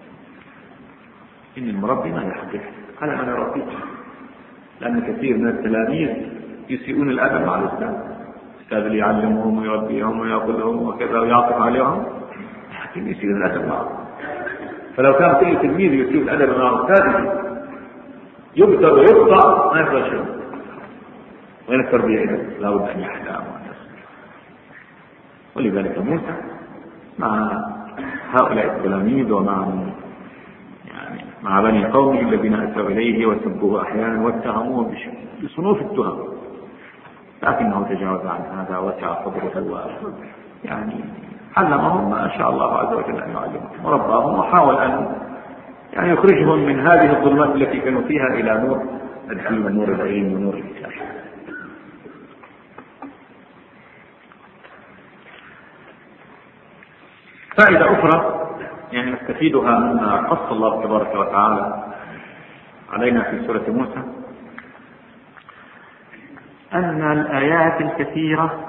إن المربي ما يحدث على من يربيه، لأن كثير من التلاميذ يسيئون الأدب مع الأستاذ، الأستاذ اللي يعلمهم ويربيهم ويقولهم وكذا ويعطف عليهم، لكن يسيئون الأدب معهم. فلو كان كل تلميذ يسيء الأدب مع أستاذه يبتر ويقطع ما يفعل شيء. وين التربية إذا؟ لا بد أن يحلم ويصبر. ولذلك موسى مع هؤلاء التلاميذ ومع مع بني قومه الذين أتوا إليه وسبوه أحيانا واتهموه بصنوف التهم، لكنه تجاوز عن هذا وسع صدره يعني علمهم ما شاء الله عز وجل أن يعلمهم ورباهم، وحاول أن يخرجهم من هذه الظلمات التي كانوا فيها إلى نور العلم ونور العلم ونور الإسلام. فائدة أخرى نستفيدها مما قص الله تبارك وتعالى علينا في سورة موسى، أن الآيات الكثيرة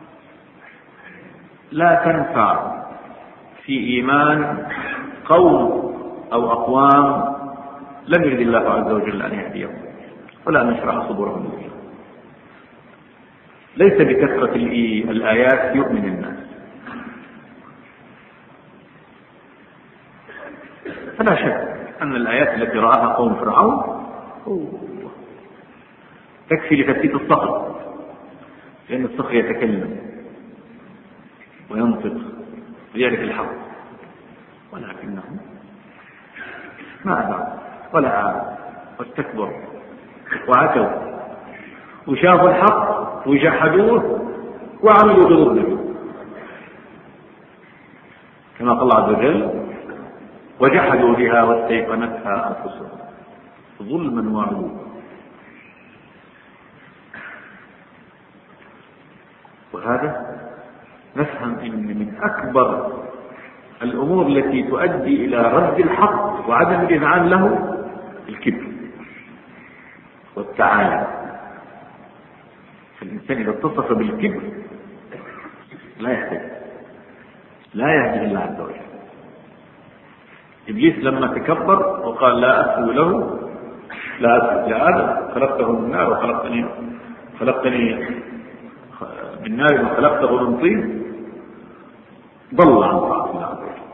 لا تنفع في إيمان قوم أو أقوام لم يرد الله عز وجل أن يهديهم ولا أن يشرح صدورهم. ليس بكثرة الآيات يؤمن الناس، فلا شك أن الآيات التي رآها قوم فرعون تكفي لتثبيت الصخر، لأن الصخر يتكلم وينطق ويعرف الحق، ولكنهم ما أذعوا ولا عادوا واستكبروا وعتوا وشافوا الحق وجحدوه وعملوا ضده، كما قال الله عز وجل وجحدوا بها واستيقنتها أنفسهم ظلما وعلوا. وهذا نفهم ان من اكبر الامور التي تؤدي الى رد الحق وعدم الاذعان له الكبر والتعالي. فالانسان اذا اتصف بالكبر لا يهدي الله عز وجل. ابليس لما تكبر وقال لا اسجد له لا اسجد لآدم خلقته من نار وخلقتني من نار وخلقته من طين، ضل عن طاعة الله عز وجل.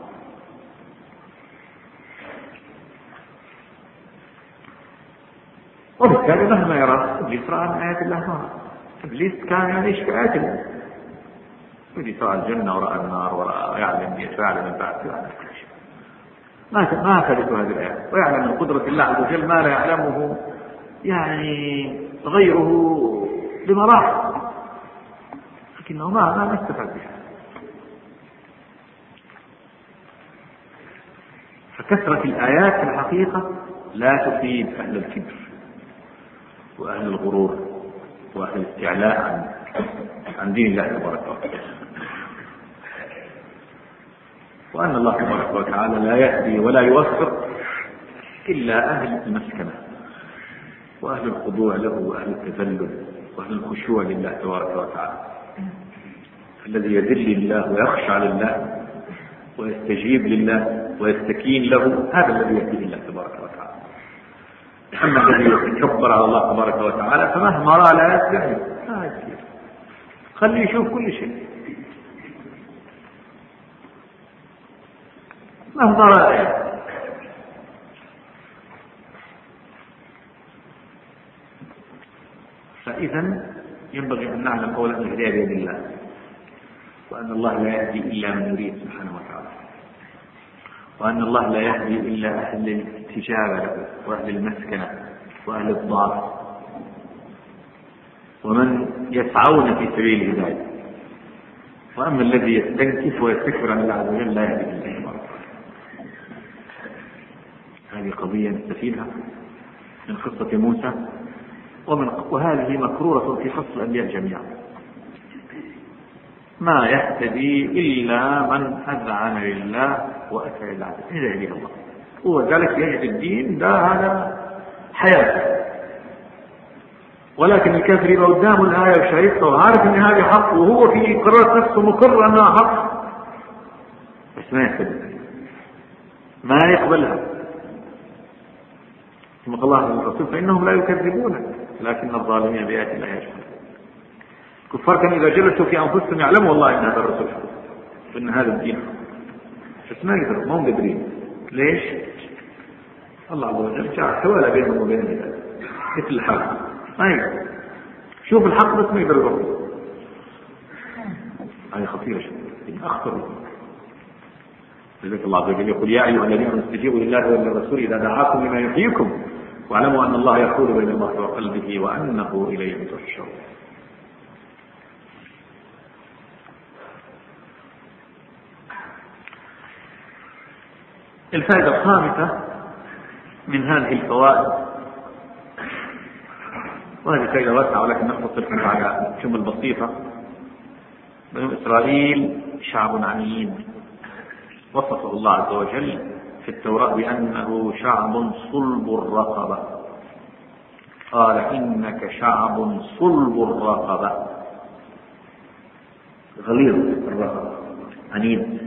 وبالتالي مهما يرى ابليس راى من ايات الله ما ابليس كان يعيش في ايات الله، ابليس راى الجنه وراى النار وراى يعلم البعث ويعلم كل شيء، ما ثبت هذه الايات، ويعلم من قدره الله عز وجل ما لا يعلمه غيره بمراحل. لكنه ما استفاد بها. فكثرة الآيات في الحقيقة لا تفيد أهل الكبر وأهل الغرور وأهل الاستعلاء عن دين الله تبارك وتعالى، وأن الله تبارك وتعالى لا يهدي ولا يوفق إلا أهل المسكنة وأهل الخضوع له وأهل التذلل وأهل الخشوع لله تبارك وتعالى. الذي يذل لله ويخشع لله ويستجيب لله ويستكين له، هذا الذي يهديه الله تبارك وتعالى. أما الذي يتكبر على الله تبارك وتعالى فمهما رأى لا يسمع، لا يسير، خليه يشوف كل شيء مهما رأى. فإذا ينبغي أن نعلم أولا أن الهداية بيد الله، وأن الله لا يهدي إلا من يريد سبحانه وتعالى، وأن الله لا يهدي إلا أهل الاستجابة له وأهل المسكنة وأهل الضعف ومن يسعون في سبيل الهداية. وأما الذي يستنكف ويستكبر عن الله عز وجل لا يهدي إلا الله. هذه قضية نستفيدها من قصة موسى، وهذه مكرورة في قصة الأنبياء جميعا. ما يهتدي إلا من أذعن لله وأتى إلى العدل، إذا يهديه الله. وذلك يجد الدين ده هذا حياته. ولكن الكافر يبقى قدامه الآية وشايفها وعارف أن هذه حق، وهو في قرار نفسه مقر أنها حق، بس ما يهتدي، ما يقبلها. ثم قال الله للرسول فإنهم لا يكذبونك لكن الظالمين بآيات الله يجحدون. الكفار كانوا إذا جلسوا في أنفسهم يعلموا والله أن هذا الرسول حق وأن هذا الدين حق، بس ما يقدروا، ما هم قادرين. ليش؟ الله عز وجل جعل حوالي بينهم وبين العباد مثل الحق، ما يقدر شوف الحق بس ما يقدر يقرب. هذه خطيرة شديدة، أخطر. لذلك الله عز وجل يقول يا أيها الذين آمنوا استجيبوا لله وللرسول إذا دعاكم لما يحييكم واعلموا أن الله يحول بين المرء وقلبه وأنه إليه تحشرون. الفائدة الخامسة من هذه الفوائد، وهذه فائدة واسعة ولكن نختصر فيها على جمل بسيطة. بنو إسرائيل شعب عنيد، وصفه الله عز وجل في التوراة بأنه شعب صلب الرقبة. قال إنك شعب صلب الرقبة، غليظ الرقبة، عنيد.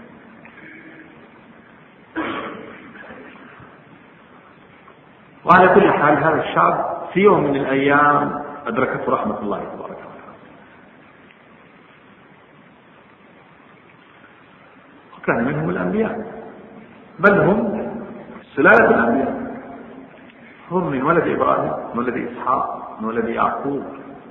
وعلى كل حال هذا الشعب في يوم من الأيام أدركته رحمة الله تبارك وتعالى، وكان منهم الأنبياء، بل هم سلالة الأنبياء، هم من ولد إبراهيم، من ولد إسحاق، من ولد يعقوب.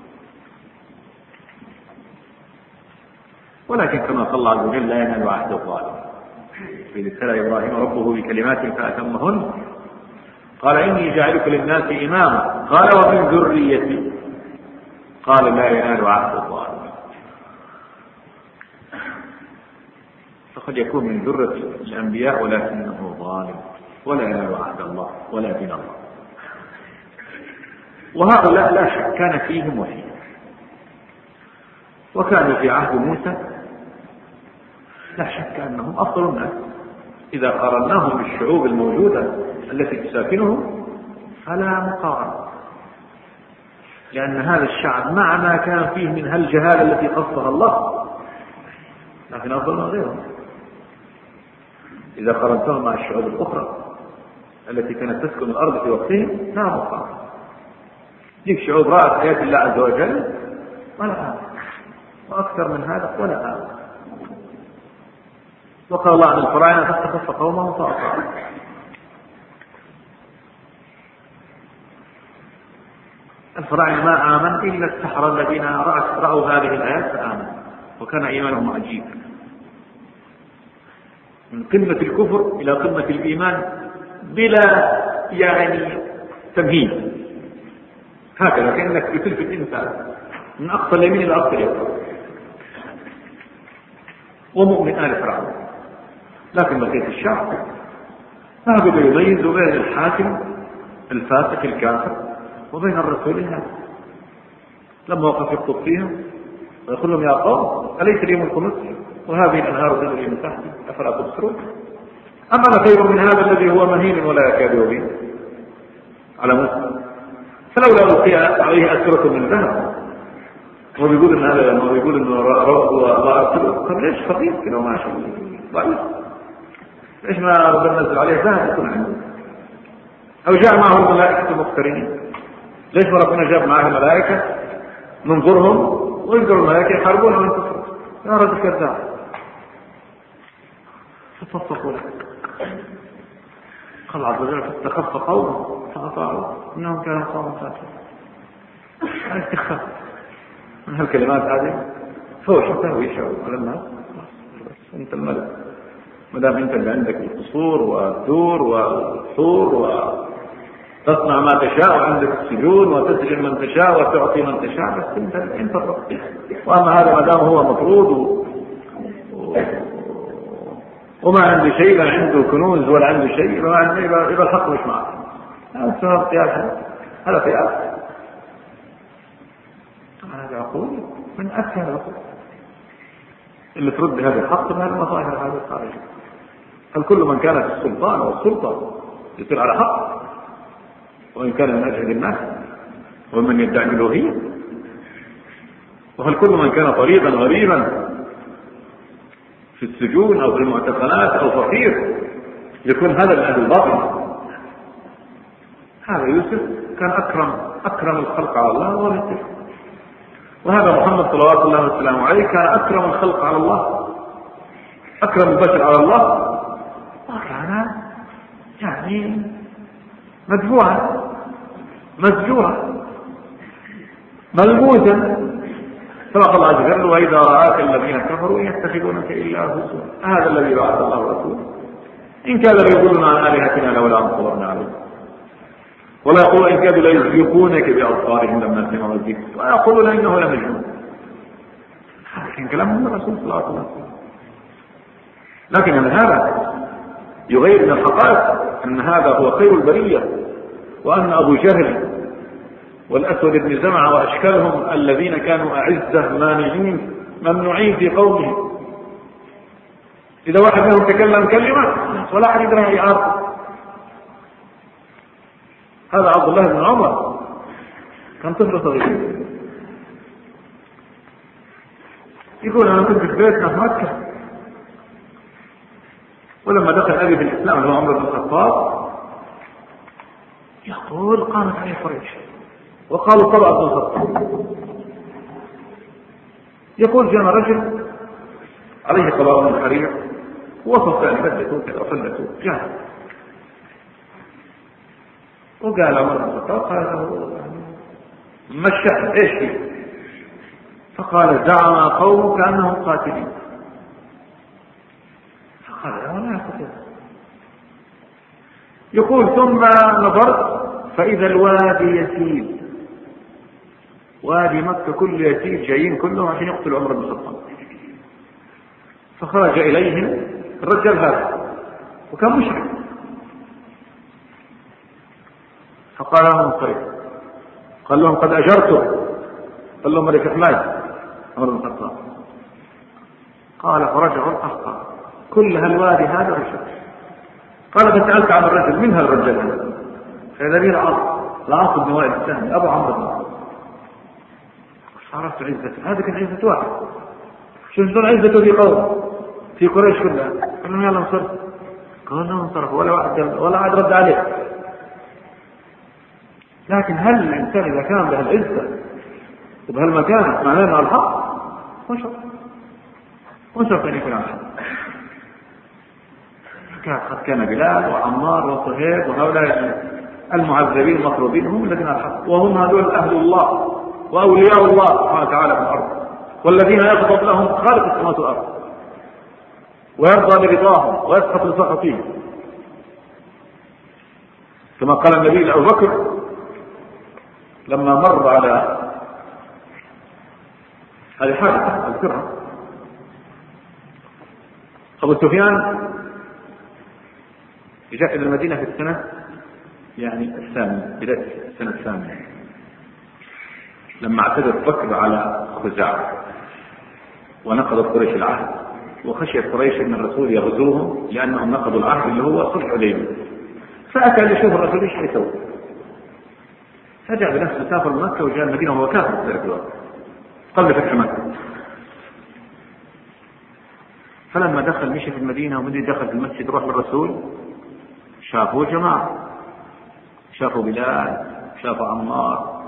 ولكن كما قال الله عز وجل لا ينال عهد الظالم. إذ ابتلى إبراهيم ربه بكلمات فأتمهن قال إني جاعلك للناس إماما قال ومن ذريتي قال لا ينال عهد الظالم. فقد يكون من ذرة الأنبياء ولكنه ظالم ولا ينال عهد الله ولا دين الله. وهؤلاء لا شك كان فيهم وحي، وكانوا في عهد موسى لا شك أنهم أفضل الناس إذا قارناهم بالشعوب الموجودة التي تساكنهم فلا مقارنة، لأن هذا الشعب مع ما كان فيه من هالجهالة التي قصها الله لكن أفضل من غيرهم إذا قارنتهم مع الشعوب الأخرى التي كانت تسكن الأرض في وقتهم. لا مقارنة. ديك شعوب رأت آيات الله عز وجل ولا آمن، وأكثر من هذا ولا آمن. وقال الله عن الفراعنة فاستخف قومهم فأطاعوا. الفراعنة ما آمن إلا السحرة الذين رأوا هذه الآيات فآمنوا، وكان إيمانهم عجيب من قمة الكفر إلى قمة الإيمان بلا تمهيد، هكذا كأنك بتلفت الإنسان من أقصى اليمين إلى أقصى اليسار ومؤمن آل فرعون. لكن بقية الشعب هكذا يميز بين الحاكم الفاسق الكافر وبين الرسول النبي. لما وقف يخطب فيهم ويقول لهم: يا قوم أليس لي ملك مصر وهذه الأنهار تجري من تحتي أفلا تبصرون؟ أم أنا خير من هذا الذي هو مهين ولا يكاد يبين على موسى؟ فلولا ألقي عليه أسرة من ذهب. هو بيقول إن هذا هو بيقول إنه رب الله أرسله. طب ليش خفيف كده وماشي ضعيف؟ ليش ما ربنا نزل عليه ذهب يكون عنده؟ أو جاء معه الملائكة المقترنين. ليش ما ربناجاب معه الملائكة ننظرهم وينظروا الملائكة يحاربون وينتصروا؟ يا رجل كذاب. فتصدقوا له. قال عز وجل: فاستخف قومه فأطاعوا إنهم كانوا قوما فاسقين. هذا استخفاف من هالكلمات هذه فوش تهويش على الناس. أنت الملك، ما دام أنت اللي عندك القصور والدور والحور وتصنع ما تشاء وعندك السجون وتسجن من تشاء وتعطي من تشاء، بس أنت الرب. وأما هذا ما دام هو مطرود وما عنده شيء، لا عنده كنوز ولا عنده شيء، يبقى الحق مش معه. هذا قياس، هذا قياس. هذا عقول من أكثر العقول اللي ترد هذا الحق من هذه المظاهر هذه الخارجية. هل كل من كان في السلطان والسلطة يصير على حق؟ وإن كان من أجهد الناس ومن يدعي الألوهية؟ وهل كل من كان طريقا غريبا في السجون أو في المعتقلات أو فقير يكون هذا من أهل الباطل؟ هذا يوسف كان أكرم الخلق على الله ومثله. وهذا محمد صلوات الله وسلامه عليه كان أكرم الخلق على الله، أكرم البشر على الله، وكان يعني مدفوعا مسجورا ملموسا. سبق الله عز وجل: وإذا رآك الذين كفروا يتخذونك إلا هزوا. هذا الذي بعث الله رسوله. إن كان ليضلنا عن آلهتنا لولا أن صبرنا عليه. ولا يقول إن كادوا ليزلقونك بأبصارهم لما سمعوا الذكر ويقولون إنه لمجنون. هذا كان كلام من الرسول صلى الله عليه وسلم. لكن هذا يغير من الحقائق أن هذا هو خير البرية، وأن أبو جهل والأسود بن زمعة وأشكالهم الذين كانوا أعزة مانعين ممنوعين في قومهم، إذا واحد منهم تكلم كلمة ولا أحد يقدر يعارضه. هذا عبد الله بن عمر كان طفل صغير يقول: أنا كنت في بيتنا في مكة، ولما دخل أبي في الإسلام اللي هو عمر بن الخطاب يقول: قامت عليه قريش وقالوا طبع بن الخطاب. يقول: جاءنا رجل عليه طبع من الحرير وصف يعني بدته كذا وفلته جاء وقال عمر بن الخطاب: قال له: ما الشأن؟ ايش فيه؟ فقال: زعم قومك انهم قاتلين. فقال: لا يقتل. يقول: ثم نظرت فاذا الوادي يسيل، وادي مكة كله يسيل، جايين كلهم عشان يقتلوا عمر بن الخطاب. فخرج اليهم الرجال هذا وكان مشرك، فقال لهم: طيب. قال لهم: قد أجرته. قال لهم: ملك حماية عمر بن الخطاب. قال: فرجعوا القحطة كل هالوادي هذا رجل. قال: فسألت عن الرجل، من هالرجل هذا؟ فإذا لي العاص بن وائل السهمي أبو عمرو بن الخطاب. عرفت عزته، هذه كانت عزة واحد. شو شلون عزته في قوم في قريش كلها؟ قال لهم: يلا انصرف. قال لهم: انصرف، ولا واحد رد عليه. لكن هل الإنسان إذا كان له العزة بهالمكان معناه الحق؟ وشرط أن يكون الحق. قد كان بلال وعمار وصهيب وهؤلاء المعذبين المطلوبين هم الذين الحق، وهم هذول أهل الله وأولياء الله سبحانه وتعالى في الأرض، والذين يغضب لهم خالق السماوات والأرض ويرضى برضاهم ويسخط لسخطهم، كما قال النبي لأبو بكر لما مر على هذه حادثة أذكرها، أبو سفيان جاء إلى المدينة في السنة الثامنة، بداية السنة الثامنة، لما اعتدت بكر على خزاعة ونقضت قريش العهد، وخشيت قريش ان الرسول يغزوهم لانهم نقضوا العهد اللي هو صلح حديبية، فاتى ليشوف الرسول ايش حيسوي، فجاء بنفسه سافر مكة وجاء المدينة وهو كافر في ذلك الوقت قبل فتح مكة. فلما دخل مشي في المدينة ومدي دخل في المسجد روح للرسول، شافوا جماعة، شافوا بلال، شافوا عمار،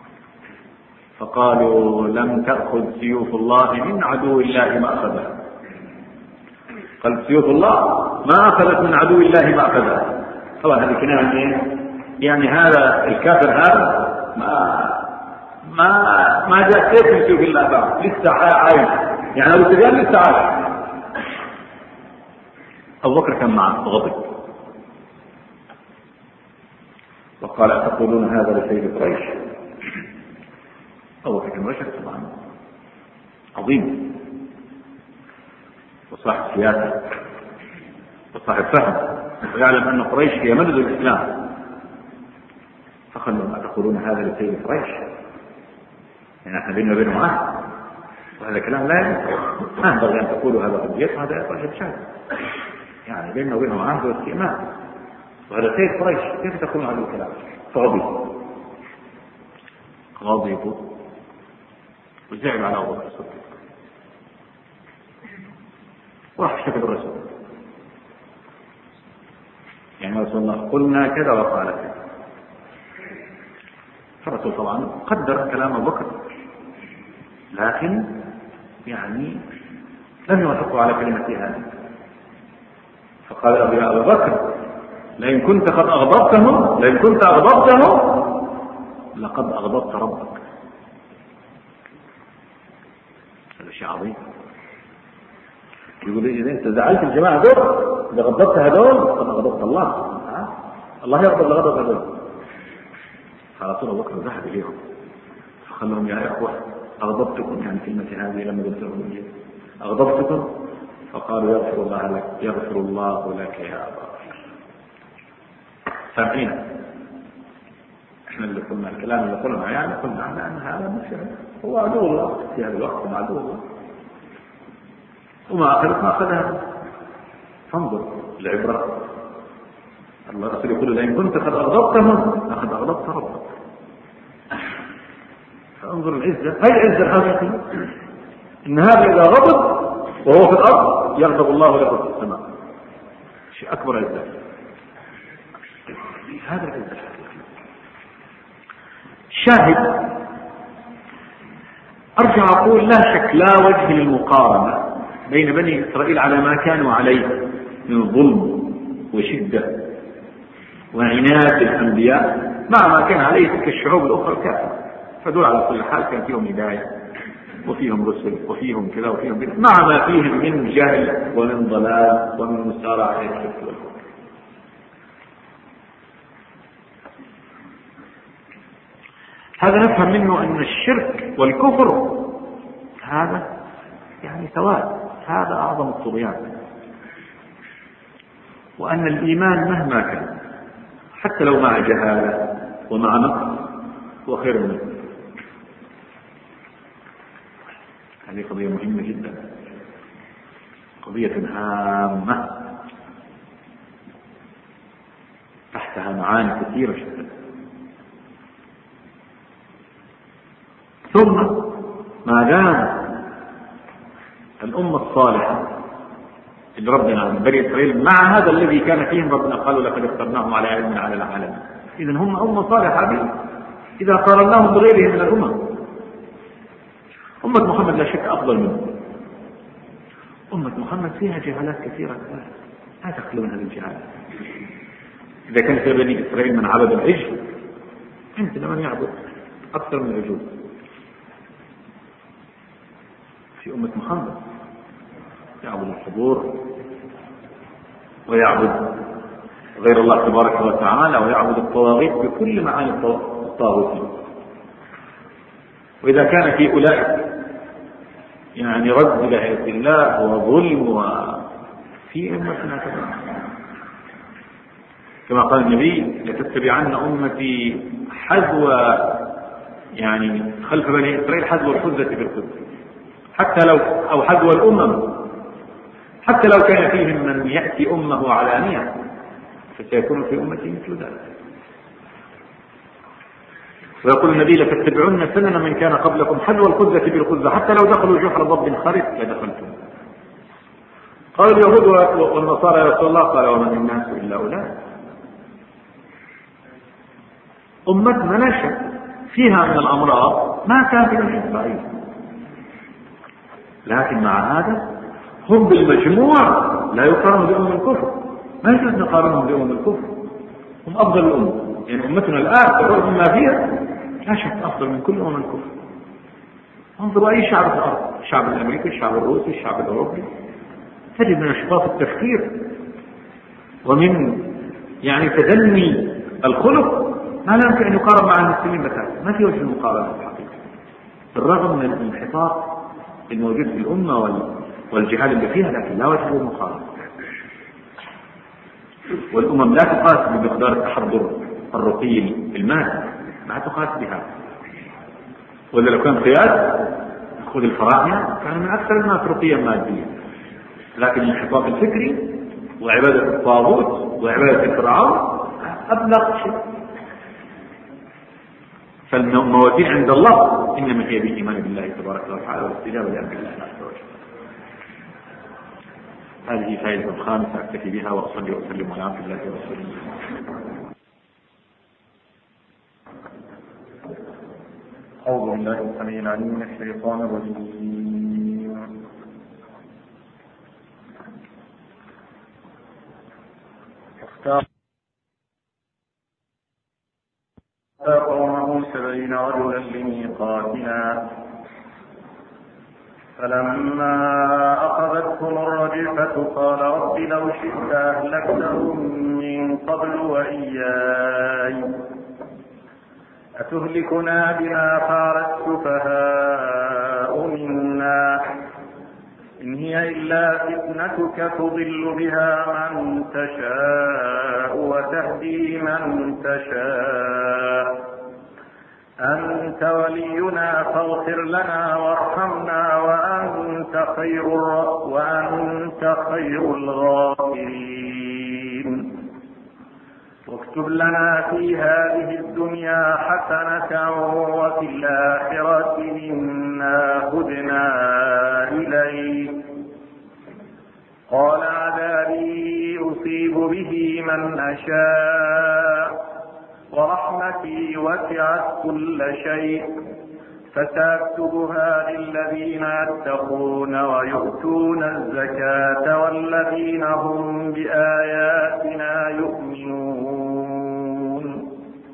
فقالوا لم تأخذ سيوف الله من عدو الله ما أخذها. قال سيوف الله ما أخذت من عدو الله ما أخذها. طبعا هذه كناية يعني هذا الكافر هذا ما جاء سيف من سيوف الله بعد، لسه عايش، يعني أبو سفيان لسه عايش. أبو بكر كان معه غضب وقال أتقولون هذا لسيد قريش؟ أبو بكر كان رجل طبعا عظيم وصاحب سياسة وصاحب فهم ويعلم أن قريش هي مدد الإسلام، فقال لهم أتقولون هذا لسيد قريش؟ يعني احنا بيننا وبينهم عهد، وهذا كلام لا ينبغي أن تقولوا هذا قضية، هذا رجل شاذ، يعني بيننا وبينهم عهد واستئمان، وهذا سيد قريش، كيف تقول هذا الكلام؟ فغضبوا وزعل على أبو بكر الصديق وراح شكل الرسول، يعني رسول الله قلنا كذا وقال كذا. فالرسول طبعا قدر كلام أبو بكر، لكن يعني لم يوافقوا على كلمة هذه، فقال يا أبو بكر لئن كنت أغضبته لقد أغضبت ربك. هذا شيء عظيم. يقول إذا أنت زعلت الجماعة دول، إذا غضبت هذول فقد أغضبت الله. الله يغضب لغضب هذول. على طول أبو بكر ذهب إليهم فقال لهم يا إخوة أغضبتكم، يعني كلمة هذه لما قلت لهم أغضبتكم، فقالوا يغفر الله لك يا أبا بكر. سامعين احنا اللي قلنا الكلام اللي قلنا، يعني قلنا أن هذا مشكلة، هو عدو الله في هذا الوقت، مع عدو الله وما أخذت ما أخذها. فانظر العبرة، الله رسول يقول لئن كنت قد أغضبته لقد أغضبت ربك. فانظر العزة، هاي العزة الحقيقية، إن هذا إذا غضب وهو في الأرض يغضب الله له في السماء، شيء أكبر عزة. هذا العزة الحقيقية. شاهد أرجع أقول لا شك لا وجه للمقارنة بين بني إسرائيل على ما كانوا عليه من ظلم وشدة وعناد الأنبياء مع ما كان عليه تلك الشعوب الأخرى الكافرة. فدول على كل حال كان فيهم هداية وفيهم رسل وفيهم كذا وفيهم كذا، مع ما فيهم من جهل ومن ضلال ومن مسارعة إلى الشرك والكفر. هذا نفهم منه أن الشرك والكفر هذا يعني سواء، هذا أعظم الطغيان، وأن الإيمان مهما كان حتى لو مع جهالة ومع نقص وخير منه. هذه قضية مهمة جدا، قضية هامة تحتها معاني كثيرة جدا. ثم ما دام الأمة الصالحة اللي ربنا عن بني إسرائيل مع هذا الذي كان فيهم ربنا قالوا لقد اخترناهم على علم على العالمين، إذن هم أمة صالحة به إذا قارناهم بغيرهم من الأمم. أمة محمد لا شك أفضل منه. أمة محمد فيها جهالات كثيرة لا تخلو من هذه الجهالات. إذا كان في بني إسرائيل من عبد العجل، عندنا من يعبد أكثر من العجول. في أمة محمد يعبد الحضور ويعبد غير الله تبارك وتعالى ويعبد الطواغيت بكل معاني الطاغوت. وإذا كان في أولئك يعني رد لآيات الله وظلم في أمتنا كذلك، كما قال النبي لتتبعن أمتي حذو يعني خلف بني إسرائيل حذو الخزة بالخزة، حتى لو أو حذو الأمم، حتى لو كان فيهم من يأتي أمه علانية فسيكون في أمتي مثل ذلك. ويقول النبي لتتبعن سنن من كان قبلكم حذو الخزة بالخزة حتى لو دخلوا جحر ضب خرس لدخلتم. قال اليهود والنصارى يا رسول الله، قال ومن الناس إلا أولئك. أمتنا نشأ فيها من الأمراض ما كان في بني إسرائيل، لكن مع هذا هم بالمجموع لا يقارنوا بأمم الكفر، ما يجوز نقارنهم بأمم الكفر، هم أفضل الأمم. يعني أمتنا الآن برغم ما فيها لا شك أفضل من كل أمم الكفر. انظروا أي شعب في الأرض، الشعب الأمريكي، الشعب الروسي، الشعب الأوروبي، تجد من نشاط التفكير ومن يعني تدني الخلق ما لا يمكن أن يقارن مع المسلمين بتاتا، ما في وجه المقارنة الحقيقة، بالرغم من الانحطاط الموجود في الأمة والجهال اللي فيها، لكن لا وجه للمقارنة. والأمم لا تقاس بمقدار التحضر الرقي المادي، لا تقاس بها. وإذا لو كان قياس خذ الفراعنة كان من أكثر الناس رقيا ماديا، لكن الانحطاط الفكري وعبادة الطاغوت وعبادة الفرعون أبلغ شيء. فالموازين عند الله إنما هي بالإيمان بالله تبارك وتعالى والاستجابة لأمر الله عز وجل. هذه فائدة الخامسة أكتفي بها وأصلي وأسلم على عبد الله ورسوله. أعوذ بالله السميع العليم من الشيطان الرجيم. قومه 70 رجلا لميقاتنا فلما أخذتهم الرجفة قال رب لو شئت أهلكتهم من قبل وإياي أتهلكنا بما فعل السفهاء منا إن هي إلا فتنتك تضل بها من تشاء وتهدي من تشاء أنت ولينا فاغفر لنا وارحمنا وأنت خير الغافرين واكتب لنا في هذه الدنيا حسنة وفي الآخرة إنا هدنا إليك قال عذابي أصيب به من أشاء ورحمتي وسعت كل شيء فسأكتبها للذين يتقون ويؤتون الزكاة والذين هم بآياتنا يؤمنون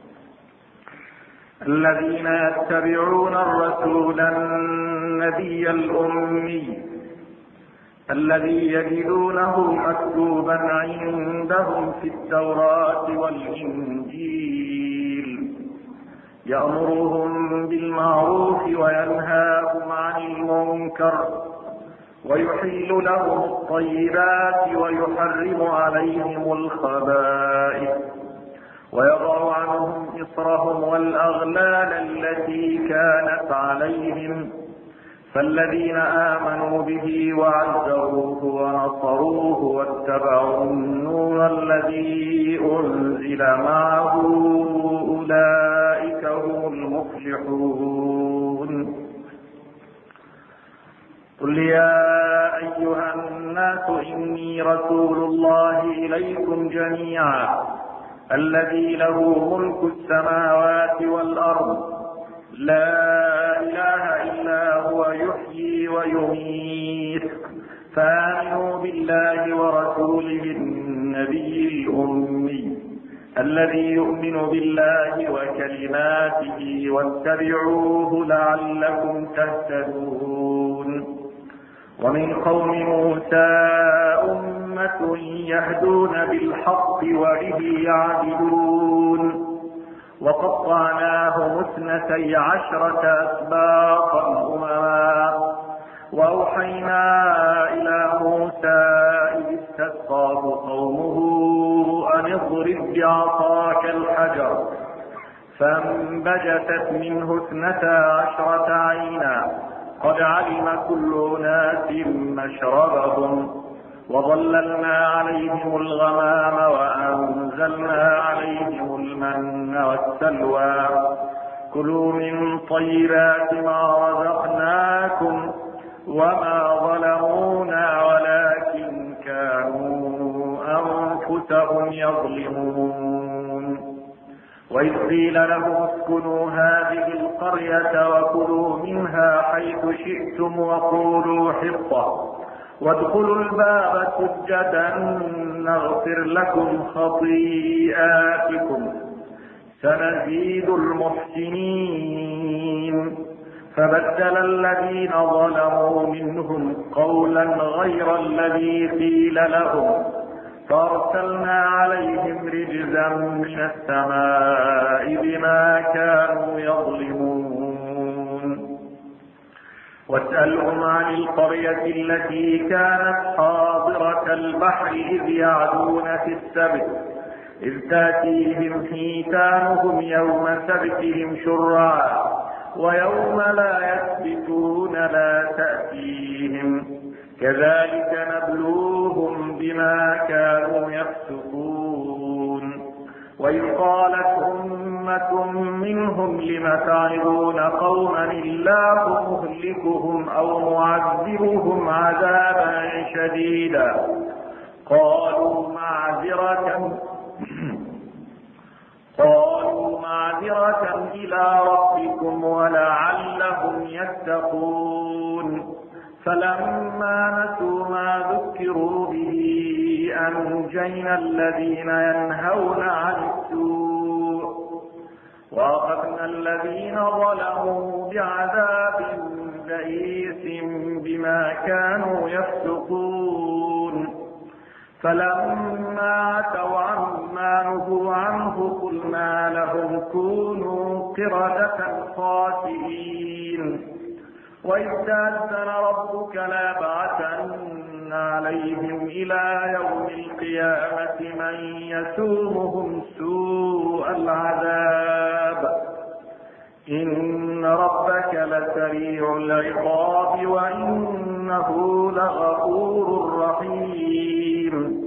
الذين يتبعون الرسول النبي الأمي الذي يجدونه مكتوبا عندهم في التوراة والإنجيل يأمرهم بالمعروف وينهاهم عن المنكر ويحل لهم الطيبات ويحرم عليهم الخبائث ويضع عنهم إصرهم والأغلال التي كانت عليهم فالذين آمنوا به وعزروه ونصروه واتبعوا النور الذي أنزل معه أولئك هم المفلحون قل يا أيها الناس إني رسول الله إليكم جميعا الذي له ملك السماوات والأرض لا إله إلا هو يحيي ويميت فآمنوا بالله ورسوله النبي الأمي الذي يؤمن بالله وكلماته واتبعوه لعلكم تهتدون ومن قوم موسى أمة يهدون بالحق وبه يعدلون وقطعناهم 12 أسباطا أمما وأوحينا إلى موسى إذ اضرب بعصاك الحجر فانبجست منه 12 عينا قد علم كل أناس مشربهم وظللنا عليهم الغمام وأنزلنا عليهم المن والسلوى كلوا من طيبات ما رزقناكم وما ظلمونا ولكن كانوا أنفسهم يظلمون وإذ قيل لهم اسكنوا هذه القرية وكلوا منها حيث شئتم وقولوا حطة وادخلوا الباب سجدا نغفر لكم خطيئاتكم سنزيد المحسنين فبدل الذين ظلموا منهم قولا غير الذي قيل لهم فأرسلنا عليهم رجزا من السماء بما كانوا يظلمون واسألهم عن القرية التي كانت حاضرة البحر إذ يعدون في السبت إذ تأتيهم حيتانهم يوم سبتهم شرعا ويوم لا يسبتون لا تأتيهم كذلك نبلوهم بما كانوا يفسقون وإذ قالت أمة منهم لم تعظون قوما الله مهلكهم أو معذبهم عذابا شديدا قالوا معذرة إلى ربكم ولعلهم يتقون فلما نسوا ما ذكروا به أنجينا الذين ينهون عن السوء وأخذنا الذين ظلموا بعذاب بئيس بما كانوا يفسقون فلما عتوا عما نهوا عنه قلنا لهم كونوا قردة خاسئين وإذ تأذن ربك ليبعثن عليهم إلى يوم القيامة من يسومهم سوء العذاب إن ربك لسريع العقاب وإنه لغفور رحيم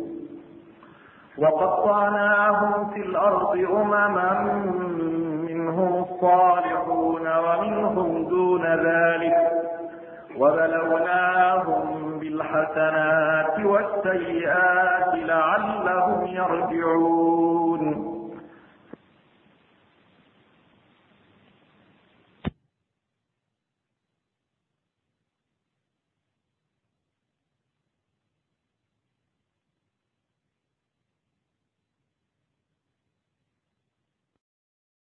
وقطعناهم في الأرض أمما منهم الصالحون ومنهم دون ذلك وبلوناهم بالحسنات والسيئات لعلهم يرجعون